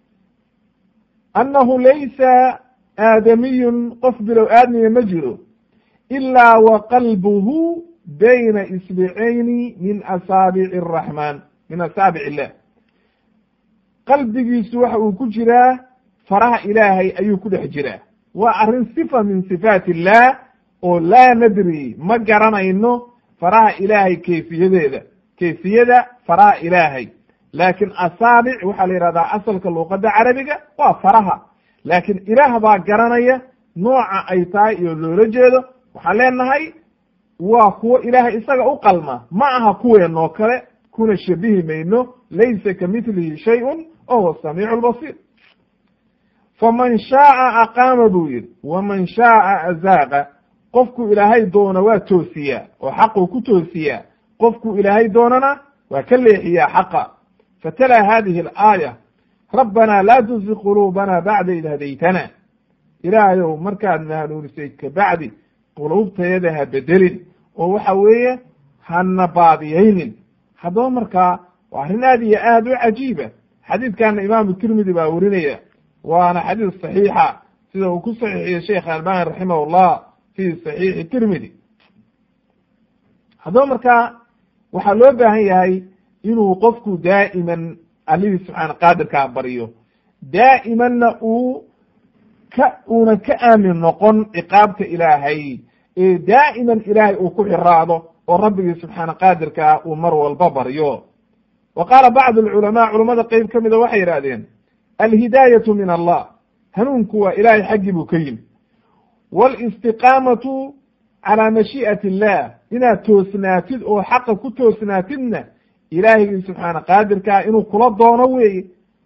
annahu laysa aadamiyun qof bilow aadmiya ma jiro ilaa wa qalbuhu bayna isbicayni min asaabici araxmaan, min asaabic illah, qalbigiisu waxa uu ku jiraa faraha ilaahay ayuu ku dhex jiraa. waa arrin sifa min sifaat illah oo laa nadri, ma garanayno faraha ilaahay kayfiyadeeda, kayfiyada faraha ilaahay. laakiin asaabic waxaa la yihahdaa asalka luuqada carabiga waa faraha, laakiin ilaah baa garanaya nooca ay tahay iyo loola jeedo. waxaan leenahay waa kuwo ilaahay isaga u qalma, ma aha kuweenoo kale, kuna shabihi mayno, laysa kamithlihi shayun wa huwa samiicu lbasiir. faman shaaa aqaama buu yidhi waman shaaa azaaqa, qofku ilaahay doona waa toosiyaa oo xaquu ku toosiyaa, qofku ilaahay doonana waa ka leexiyaa xaqa. fatalaa hadihi alaaya rabbanaa laa tuzig quluubana bacda id hadaytana, ilaahayow markaad na hanuunisay kabacdi quluubtayada ha bedelin oo waxa weeye hana baadiyaynin. haddaba markaa waa arrin aad iyo aad u cajiiba. xadiidkana imaamu tirmidi baa werinaya, waana xadiis saxiixa sida uu ku saxiixiyey sheekh albani raximahullah fi saxiixi tirmidi. haddaba markaa waxaa loo baahan yahay inuu qofku daa'iman allihii subxaana qaadirkaa baryo, daa'imanna uuna ka aamin noqon ciqaabta ilaahay, ee daa'iman ilaahay uu ku xiraado oo rabbigii subxaana qaadirkaa uu mar walba baryo. wa qaala bacdu alculamaa, culamada qeyb ka mida waxay yidhahdeen alhidaayatu min allah, hanuunku waa ilaahay xaggii buu ka yimi. walistiqaamatu calaa mashii'ati illah, inaad toosnaatid oo xaqa ku toosnaatidna ilaahigii subxaana qaadirkaa inuu kula doono weeye.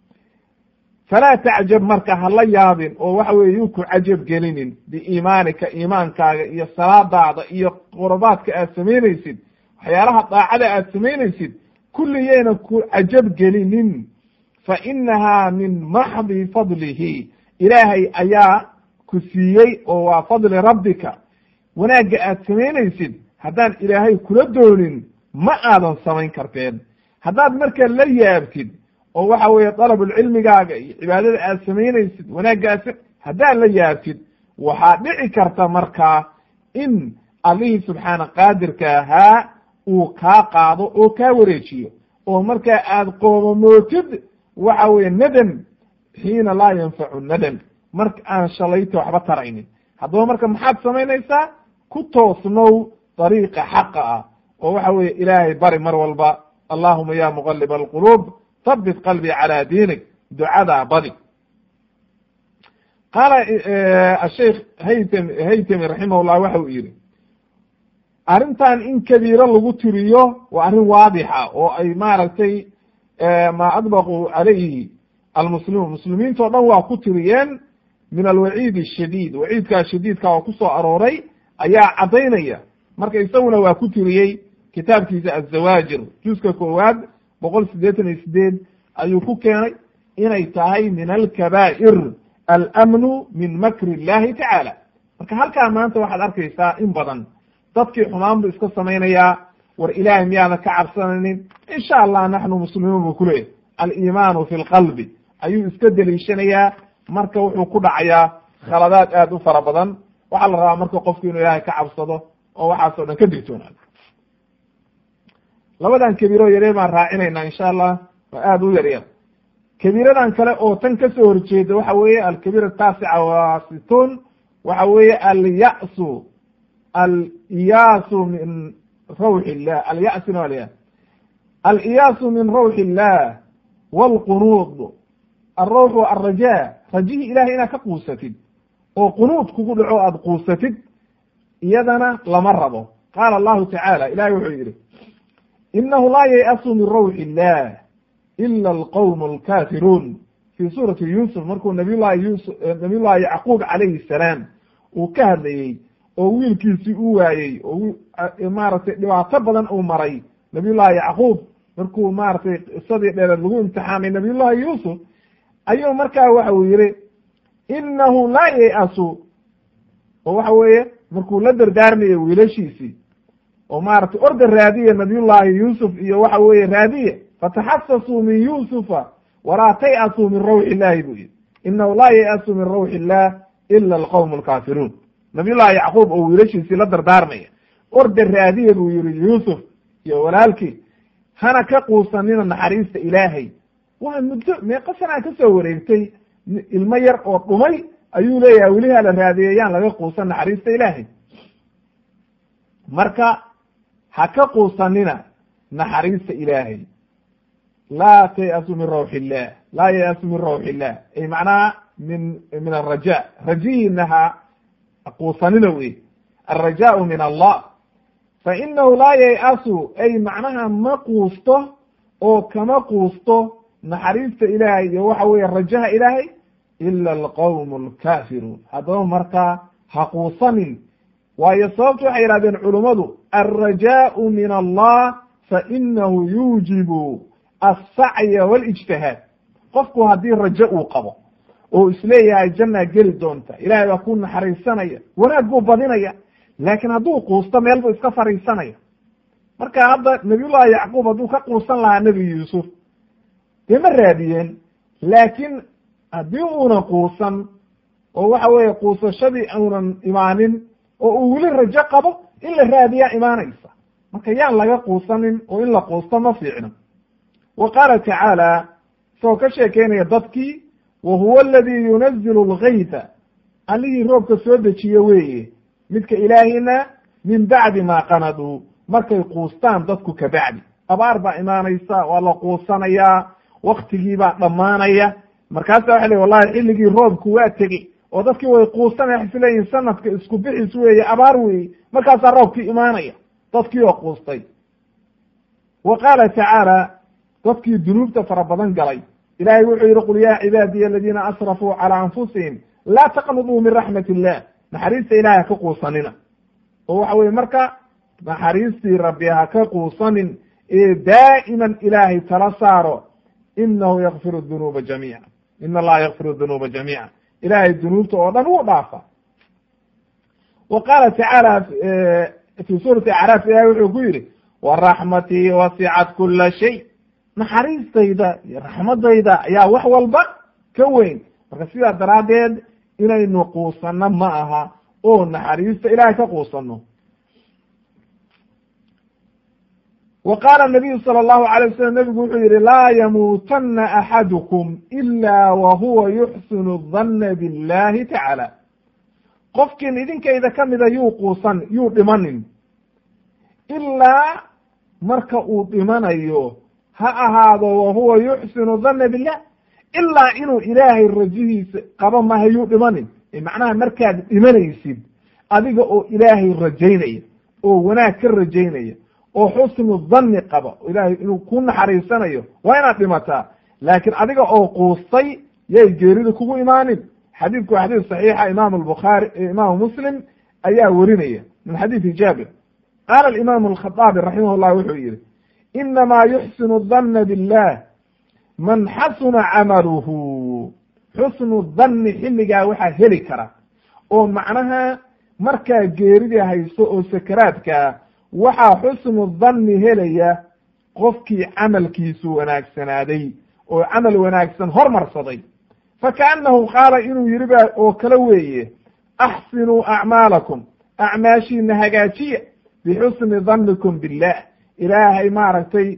falaa tacjab, marka hala yaabin oo waxa weye yuu ku cajab gelinin biiimaanika, iimaankaaga iyo salaadaada iyo qurbaadka aad samaynaysid, waxyaalaha daacada aad samaynaysid kulliyayna ku cajab gelinin. fa inahaa min maxdi fadlihi, ilaahay ayaa ku siiyey oo waa fadli rabbika. wanaagga aad samaynaysid haddaan ilaahay kula doonin ma aadan samayn karteen. haddaad marka la yaabtid oo waxa weeye dalabulcilmigaaga iyo cibaadada aad samaynaysid wanaaggaasi haddaad la yaabtid, waxaa dhici karta markaa in allihii subxaana qaadirka ahaa uu kaa qaado oo kaa wareejiyo, oo markaa aad qoomamootid waxa weeye nadam xiina laa yanfacu nadam, marka aan shalayta waxba taraynin. haddaba marka maxaad samaynaysaa? ku toosnow dariiqa xaqa ah oo waxa weeye ilaahay bari mar walba. allahuma ya muqaliba alquluub habbit qalbii calaa diinik, ducadaa badi. qaala asheikh haytami raximahullah waxa uu yidhi arrintan in kabiiro lagu tiriyo waa arrin waadixa oo ay maaragtay maa adbaquu calayhi almuslimuun, muslimiintao dhan waa ku tiriyeen min alwaciid ashadiid, waciidkaa shadiidka oo kusoo arooray ayaa caddaynaya. marka isaguna waa ku tiriyey kitaabkiisa azawaajir juska 1 ayuu ku keenay inay tahay min alkabaa'ir alamnu min makri illahi tacaala. marka halkaa maanta waxaad arkaysaa in badan dadkii xumaan buu iska samaynayaa, war ilaahay miyaadan ka cabsanaynin, insha allah naxnu muslimiin buu ku leeyahy, aliimaanu fi lqalbi ayuu iska deliishanayaa. marka wuxuu ku dhacayaa khaladaad aad u fara badan. waxaa la rabaa marka qofku inuu ilaahay ka cabsado oo waxaas o dhan ka digtoonaado. labadan kabiiro yaryar baan raacinayna insha allah, waa aada u yaryar. kabiiradan kale oo tan kasoo horjeeda waxa weeye alkabiira 69 waxa weeye alyaasu min rawxi illah, alyasina waa lyas, alyaasu min rawxi illah waalqunuud alrawx wa alrajaa rajihii ilahay inaad ka quusatid oo qunuud kugu dhaco aada quusatid iyadana lama rabo. qaala allahu tacaala ilahay wuxuu yidhi inahu laa yay'asu min rawxi illah ila alqawmu alkafiruun fi suurati yuusuf markuu nabiyullahi yacquub calayhi salaam uu ka hadlayey oo wiilkiisii u waayey oo maaragtay dhibaato badan uu maray nabiyullahi yacquub markuu maaragtay qisadii dheereed lagu imtixaamay nabiyullahi yuusuf ayuu markaa waxa uu yihi inahu laa yay'asu oo waxa weeye markuu la dardaarmayey wiilashiisii oo maaragtay orda raadiye nabiyullahi yuusuf iyo waxa weeye raadiye fataxasasuu min yuusufa walaa tay'asuu min rawxi illahi buu yihi inahu laa yay'asu min rawxi illah ila alqawmu alkaafiruun nabiyullahi yacquub oo wiilashiisii la dardaarmaya orda raadiye buu yihi yuusuf iyo walaalkii hana ka quusanina naxariista ilaahay. waa muddo meeqa sanaa kasoo wareegtay ilmo yar oo dhumay ayuu leeyahay weli hala raadiyey yaan laga quusan naxariista ilaahay. marka ha ka quusanina naxariista ilaahay. laa tay'asu min rawxi illah laa yay'asu min rawxi illah ay macnaha min alraja rajihiina ha quusanina wey alrajaau min allah fainahu laa yay'asu ay macnaha ma quusto oo kama quusto naxariista ilaahay iyo waxa weeye rajaha ilaahay ila alqawmu alkaafiruun. haddaba markaa ha quusanin waayo sababtu waxay yihahdeen culummadu alrajaau min allah fainahu yuujibu alsacya walijtihaad. qofku haddii rajo uu qabo oo isleeyahay jannaa geli doonta ilahay baa ku naxariisanaya wanaag buu badinaya laakiin hadduu quusto meel buu iska fariisanaya. marka hadda nabiyullahi yacquub hadduu ka quusan lahaa nebi yuusuf dee ma raadiyeen, laakiin haddii uunan quusan oo waxa weeye quusashadii uunan imaanin oo uu weli rajo qabo in la raadiyaa imaanaysa. marka yaan laga quusanin oo in la quusto ma fiicno. wa qaala tacaala isagoo ka sheekeynaya dadkii wa huwa aladii yunazilu algayta allihii roobka soo dejiye weeye midka ilaahina min bacdi maa qanaduu markay quustaan dadku ka bacdi. abaar baa imaanaysa waa la quusanayaa waktigii baa dhammaanaya markaasa waxa le wallahi xilligii roobku waa tegey oo dadkii way quusanaya waxay isleeyihin sanadka isku bixis weeye abaar weeye markaasaa roobkii imaanaya dadkii oo quustay. wa qaala tacaala dadkii dunuubta fara badan galay ilahay wuxuu yihi qul yaa cibaadiya aladiina asrafuu calaa anfusihim laa taqnuduu min raxmat illah naxariista ilahay ha ka quusanina oo waxa weye marka naxariistii rabbi ha ka quusanin ee daa'iman ilaahay tala saaro inahu yakfiru dunuuba jamiica in allaha yakfiru dunuuba jamiica ilahay dunuubta oo dhan wuu dhaafa. wa qaala tacaala fi suurati acraaf ilahay wuxuu ku yihi waraxmatii wasicat kula shay naxariistayda iyo raxmadayda ayaa wax walba ka weyn. marka sidaa daraaddeed inaynu quusanno ma aha oo naxariista ilahay ka quusanno. wa qaala nabiyu sala allahu alay wasalam nabigu wuxuu yihi laa yamuutana axadukum ila wa huwa yuxsinu danna billahi tacaala. qofkiin idinkayda kamida yuu dhimanin ilaa marka uu dhimanayo ha ahaado wa huwa yuxsinu danna billah ilaa inuu ilaahay rajihiisa qabo maha yuu dhimanin. macnaha markaad dhimanaysid adiga oo ilaahay rajaynaya oo wanaag ka rajaynaya oo xusnu danni qaba ilaahay inuu ku naxariisanayo waa inaad dhimataa. laakiin adiga oo quustay yay geerida kugu imaanin. xadiidku waa xadiis saxiixa imaamu albukhaari imaamu muslim ayaa werinaya min xadiidi jaabir. qaala alimaamu alkhaaabi raximah llah wuxuu yihi inamaa yuxsinu danna billah man xasuna camaluhu. xusnu danni xilligaa waxaa heli kara oo macnaha markaa geerida hayso oo sakaraadkaa waxaa xusnu danni helaya qofkii camalkiisu wanaagsanaaday oo camal wanaagsan hormarsaday. fakaannahu qaala inuu yihi ba oo kale weeye axsinuu acmaalakum acmaashiina hagaajiya bixusni dannikum billah ilaahay maaragtay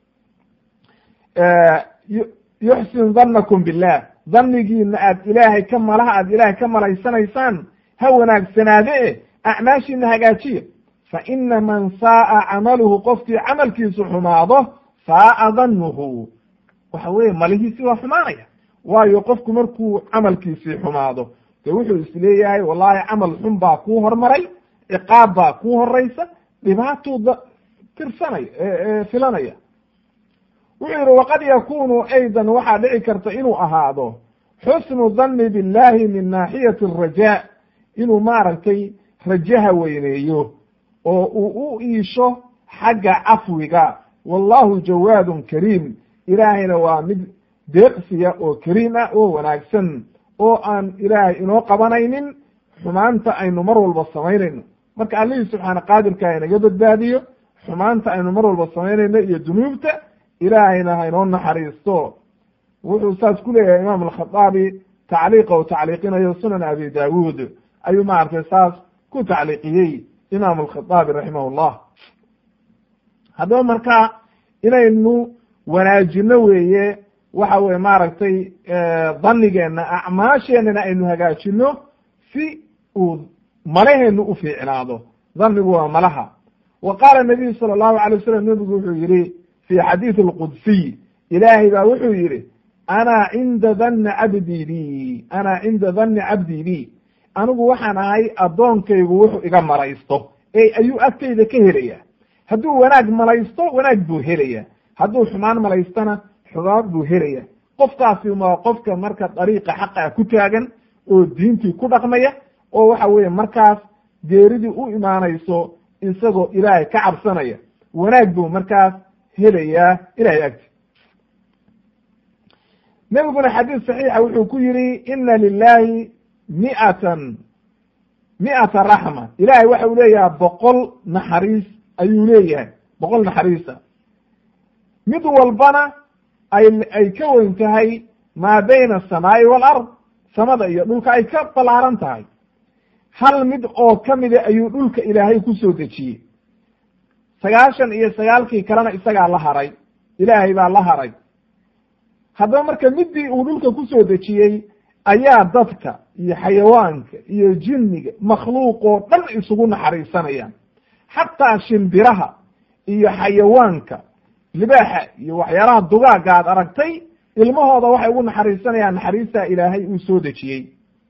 yuxsin dannakum billah dannigiina aad ilaahay ka ilaahay ka malaysanaysaan ha wanaagsanaade acmaashiina hagaajiya. fa ina man saa'a camaluhu qofkii camalkiisu xumaado saa'a dannuhu waxa weeye malihiisi waa xumaanaya. waayo qofku markuu camalkiisii xumaado dee wuxuu isleeyahay wallahi camal xun baa kuu hormaray, ciqaab baa kuu horeysa, dhibaatuu tirsanaya filanaya. wuxuu yihi waqad yakunu aydan waxaa dhici karta inuu ahaado xusnu dhanni billahi min naaxiyati araja, inuu maaragtay rajaha weyneeyo oo uu u iisho xagga cafwiga. wallahu jawaadun kariim, ilaahayna waa mid deeqsiya oo kariim ah oo wanaagsan, oo aan ilaahay inoo qabanaynin xumaanta aynu mar walba samaynayno. marka allihii subxaana qaadirka inaga badbaadiyo xumaanta aynu mar walba samaynayno iyo dunuubta, ilaahayna haynoo naxariisto. wuxuu saas ku leeyahay imaam alkhaaabi tacliiqa uu tacliiqinayo sunan abi daawuud ayuu maaragtay saas ku tacliiqiyey imaam alkhaaabi raximah llah. haddaba marka inaynu wanaajino weeye waxa weye maaragtay dhanigeenna acmaasheenana aynu hagaajino si uu malaheenu u fiicnaado. dhanigu waa malaha. wa qaala nabiyu sala allahu alay wasalam, nabigu wuxuu yihi fi xadiidi alqudsiy, ilaahay baa wuxuu yihi ana cinda dhanni cabdii bi, ana cinda dhanni cabdii bi, anigu waxaan ahay addoonkaygu wuxuu iga malaysto ayuu agtayda ka helaya. hadduu wanaag malaysto wanaag buu helaya, hadduu xumaan malaystana xumaan buu helaya. qofkaasi waa qofka marka dariiqa xaqa ku taagan oo diintii ku dhaqmaya, oo waxa weeye markaas geeridii u imaanayso isagoo ilaahay ka cabsanaya, wanaag buu markaas helayaa ilahay agti. nebiguna xadiis saxiixa wuxuu ku yihi ina lilahi mi'ata raxma, ilahay waxa uu leeyahay 100 naxariis ayuu leeyahay, 100 naxariisa. mid walbana ay ka weyn tahay maa bayna asamaa'i waalard, samada iyo dhulka ay ka balaaran tahay. hal mid oo kamida ayuu dhulka ilaahay ku soo dejiyey, 99 kalena isagaa la haray, ilaahay baa la haray. haddaba marka midii uu dhulka ku soo dejiyey ayaa dadka iyo xayawaanka iyo jinniga makhluuq oo dhan isugu naxariisanayaan. xataa shimbiraha iyo xayawaanka, libaaxa iyo waxyaalaha dugaaga aad aragtay, ilmahooda waxay ugu naxariisanayaan naxariistaa ilaahay uu soo dejiyey.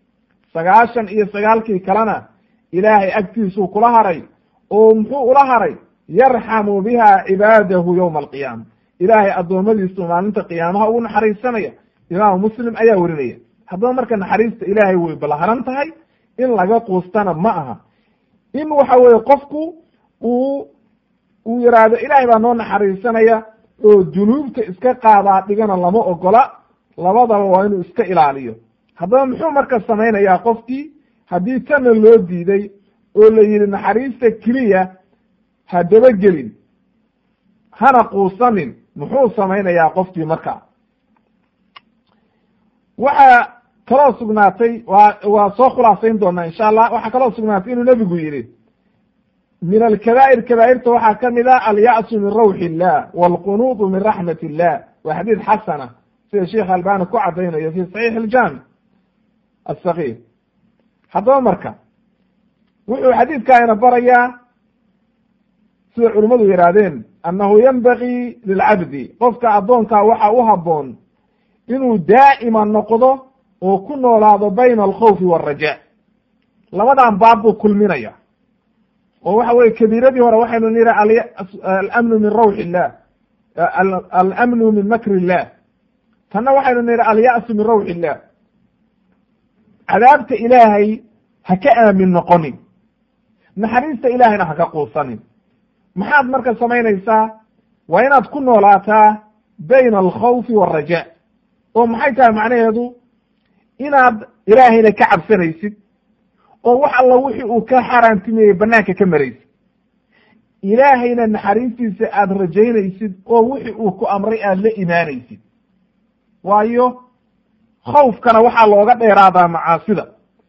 99 kalena ilaahay agtiisuu kula haray, oo muxuu ula haray? yarxamu biha cibaadahu yowma alqiyaama, ilaahay addoommadiisu maalinta qiyaamaha ugu naxariisanaya. imaamu muslim ayaa werinaya. haddaba marka naxariista ilaahay way balaharan tahay, in laga quustana ma aha. in waxa weeye qofku uu yiraahdo ilaahay baa noo naxariisanaya oo dunuubta iska qaadaa dhigana lama ogola, labadaba waa inuu iska ilaaliyo. haddaba muxuu marka samaynayaa qofkii haddii tana loo diiday oo la yihi naxariista keliya ha dabagelin, hana quusanin, muxuu samaynayaa qofkii marka? waxaa kaloo sugnaatay, waa soo khulaasayn doonaa insha allah. waxaa kaloo sugnaatay inuu nebigu yihi min alkabaa'ir, kabaa'irta waxaa kamid a alya'su min rawxi illah waalqunuudu min raxmat illah. waa xadiid xasana sida sheekh albani ku cadaynayo fi saxiix aljaamic assagiir. haddaba marka wuxuu xadiidkaana barayaa sida culimmadu yidhaahdeen annahu yanbagii lilcabdi, qofka addoonkaa waxaa u habboon inuu daa'ima noqdo oo ku noolaado bayna alkhawfi waalraja. labadan baab buu kulminaya, oo waxa weye kabiiradii hore waxaynu nihi alamnu min rawxi illah, alamnu min makri illah. tanna waxaynu nihi alya'su min rawxi illah, cadaabta ilaahay ha ka aamin noqonin, naxariista ilaahayna ha ka quusanin. maxaad marka samaynaysaa? waa inaad ku noolaataa bayna alkhawfi waalraja. oo maxay tahay macnaheedu? inaad ilaahayna ka cabsanaysid oo wax alla wixii uu ka xaaraantimeeyey banaanka ka maraysid, ilaahayna naxariistiisa aad rajaynaysid oo wixii uu ku amray aad la imaanaysid. waayo khawfkana waxaa looga dheeraadaa macaasida,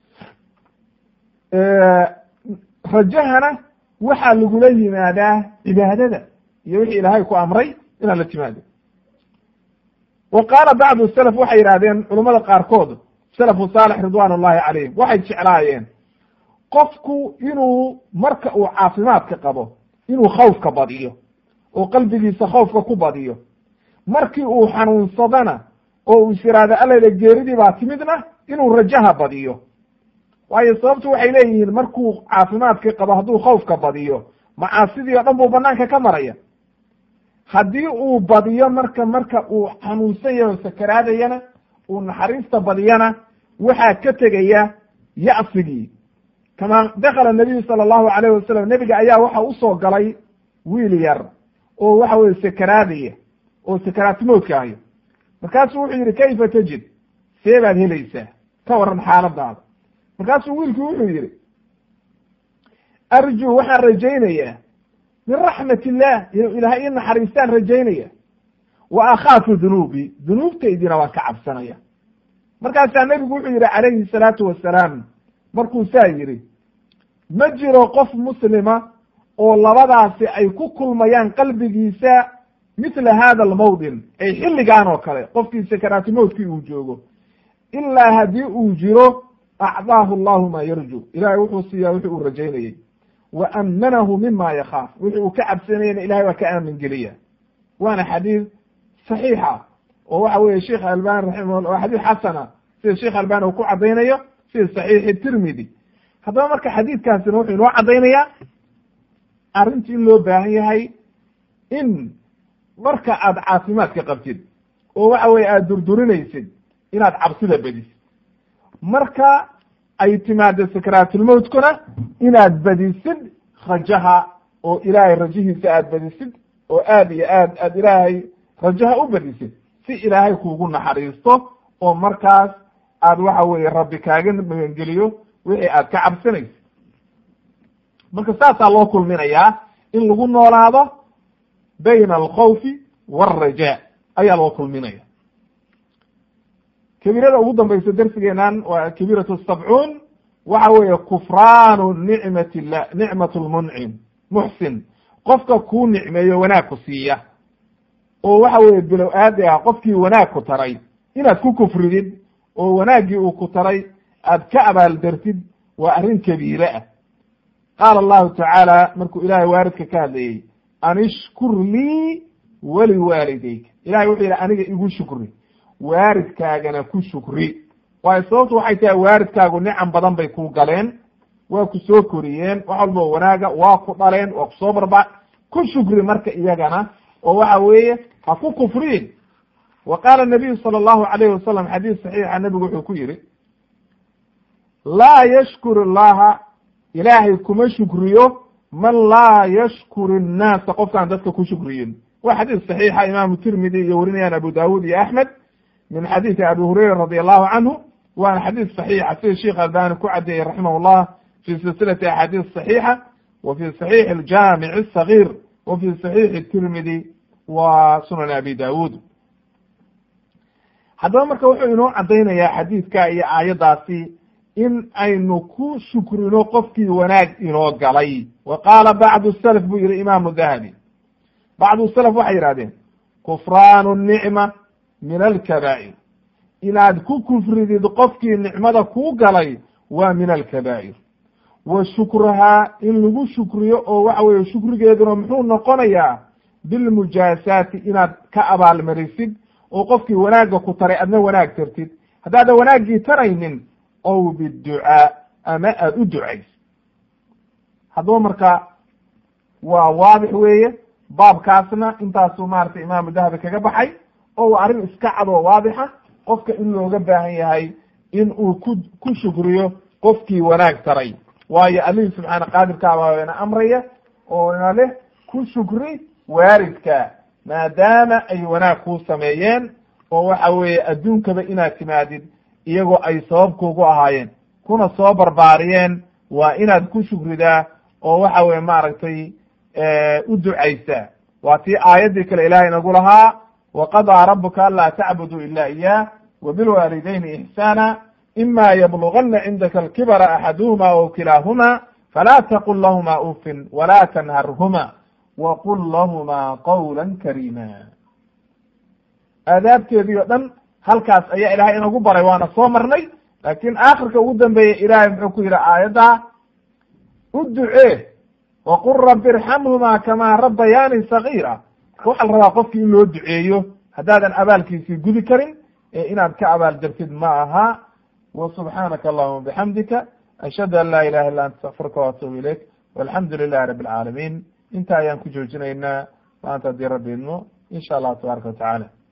rajahana waxaa lagula yimaadaa cibaadada iyo wixii ilaahay ku amray inaad la timaado. wa qaala bacdu salaf waxay yidhahdeen culammada qaarkood, salafu saalix ridwaan ullahi calayhim, waxay jeclaayeen qofku inuu marka uu caafimaadka qabo inuu khawfka badiyo oo qalbigiisa khawfka ku badiyo. markii uu xanuunsadana oo uu is yidhaahdo allayla geeridii baa timidna inuu rajaha badiyo. waayo sababtu waxay leeyihiin markuu caafimaadkii qabo hadduu khawfka badiyo macaasidii oo dhan buu banaanka ka maraya. haddii uu badiyo marka uu xanuunsan yahay oo sakaraadayana uu naxariista badiyana waxaa ka tegaya ya'sigii. kama dakala nabiyu sala allahu calayhi wasalam, nebiga ayaa waxa usoo galay wiil yar oo waxa weye sakaraadaya oo sakaraatimoodka ayo. markaasuu wuxuu yidhi kayfa tajid, see baad helaysaa, ka waran xaaladaada. markaasuu wiilkii wuxuu yidhi arjuu, waxaan rajaynayaa min raxmat illah, inuu ilaahay ii naxariistaan rajaynaya, wa akhaafu dunuubii, dunuubtaydina waan ka cabsanaya. markaasaa nebigu wuxuu yidhi calayhi salaatu wasalaam, markuu saa yidhi, ma jiro qof muslima oo labadaasi ay ku kulmayaan qalbigiisa mithla hada almawdin, ay xilligaan oo kale qofkii sakaraatimoodkii uu joogo, ilaa haddii uu jiro acdaahu allahu maa yarju, ilahay wuxuu siiyaa wixii uu rajaynayey, wa ammanahu mima yakhaaf, wixii uu ka cabsanayana ilahay waa ka aamin geliya. waana xadiid saxiixa oo waxa weeye sheekh albani raximahullah, waa xadiid xasana sida sheekh albani uu ku caddaynayo sida saxiixi tirmidi. haddaba marka xadiidkaasina wuxuu inoo caddaynayaa arrinta in loo baahan yahay in marka aad caafimaadka qabtid oo waxa weye aad durdurinaysid inaad cabsida badisid, marka ay timaado sakaraatulmowtkuna inaad badisid rajaha oo ilaahay rajihiisa aad badisid oo aad iyo aad ilaahay rajaha u badisid si ilaahay kuugu naxariisto oo markaas aad waxa weye rabbi kaaga magangeliyo wixii aad ka cabsanaysid. marka saasaa loo kulminayaa in lagu noolaado bayna alkhawfi waalrajaa ayaa loo kulminaya. kabiirada ugu dambaysa darsigeenan waa kabiiratu sabcuun, waxa weeye kufraanu nicmat illah, nicmat lmuncim muxsin, qofka kuu nicmeeyo wanaag ku siiya oo waxa weye bilow aadi ah qofkii wanaag ku taray inaad ku kufridid oo wanaaggii uu ku taray aad ka abaaldartid waa arrin kabiire ah. qaala allahu tacaala markuu ilaahay waaridka ka hadlayey, an ishkur lii waliwaalidayka, ilahay wuxuu yidhi aniga igu shukri, waaridkaagana ku shukri. waayo sababtu waxay tahay waaridkaagu nicam badan bay ku galeen, waa ku soo koriyeen, wax walba wanaaga waa ku dhaleen, waa kusoo barba, ku shukri marka iyagana oo waxa weeye ha ku kufriin. wa qaala nabiyu sala allahu calayhi wasalam, xadiis saxiixa nebigu wuxuu ku yidhi, laa yashkur illaha, ilaahay kuma shukriyo man laa yashkur innaasa, qofkaan dadka ku shukriyin. waa xadiis saxiixa imaamu tirmidi iyo warinayaan abu daawud iyo axmed min xadiisi abi hurayra radi allahu canhu, waana xadiis saxiixa sida sheekh albani ku cadeeyey raximah llah fi silsilati axaadiis saxiixa wa fi saxiixi aljaamic asagir wa fi saxiixi tirmidi wa sunan abi daawud. haddaba marka wuxuu inoo caddaynayaa xadiidka iyo aayaddaasi in aynu ku shukrino qofkii wanaag inoo galay. wa qaala bacdu salaf buu yihi imaamu dahabi, bacdu salaf waxay yidhahdeen kufraanu nicma min alkabaa'ir, inaad ku kufridid qofkii nicmada kuu galay waa min alkabaa'ir. wa shukruhaa, in lagu shukriyo oo waxa weeye shukrigeeduna muxuu noqonayaa bilmujaasaati, inaad ka abaalmarisid oo qofkii wanaagga ku taray adna wanaag tartid, haddaadan wanaaggii taraynin ow biducaa, ama aada u ducaysid. haddaba marka waa waadix weeye baabkaasna intaasuu maaragtay imaamu dahabi kaga baxay oo waa arrin iska cad oo waadixa, qofka in looga baahan yahay in uu ku shukriyo qofkii wanaag taray. waayo allihii subxaana qaadirkaabaa ina amraya oo ina leh ku shukri waaridka maadaama ay wanaag kuu sameeyeen oo waxa weeye adduunkaba inaad timaadid iyagoo ay sababkuugu ahaayeen kuna soo barbaariyeen, waa inaad ku shukridaa oo waxa weye maaragtay u ducaysaa. waa tii aayaddii kale ilahay inagu lahaa, waqadaa rabuka anlaa tacbuduu ila iyaah wabilwaalidayni ixsaana ima yablugana cindaka alkibara axaduhuma aw kilaahuma falaa taqul lahuma ufin walaa tanharhuma waqul lahuma qawla kariima. aadaabteedii o dhan halkaas ayaa ilahay inagu baray, waana soo marnay. laakiin aakhirka ugu dambeeya ilaahay muxuu ku yidhi aayadda, u ducee waqul rabbi irxamhuma kamaa rabbayaani sagiira. waxaa la rabaa qofkii in loo duceeyo haddaadan abaalkiisii gudi karin inaad ka abaal jartid ma aha. wa subxaanaka allahuma bixamdika ashhadu an laa ilaha illa anta astaqfiruka waatuubu ilayk walxamdu lilahi rabi alcaalamiin. inta ayaan ku joojinaynaa maanta haddii rabbi idmo insha allahu tabaaraka watacaala.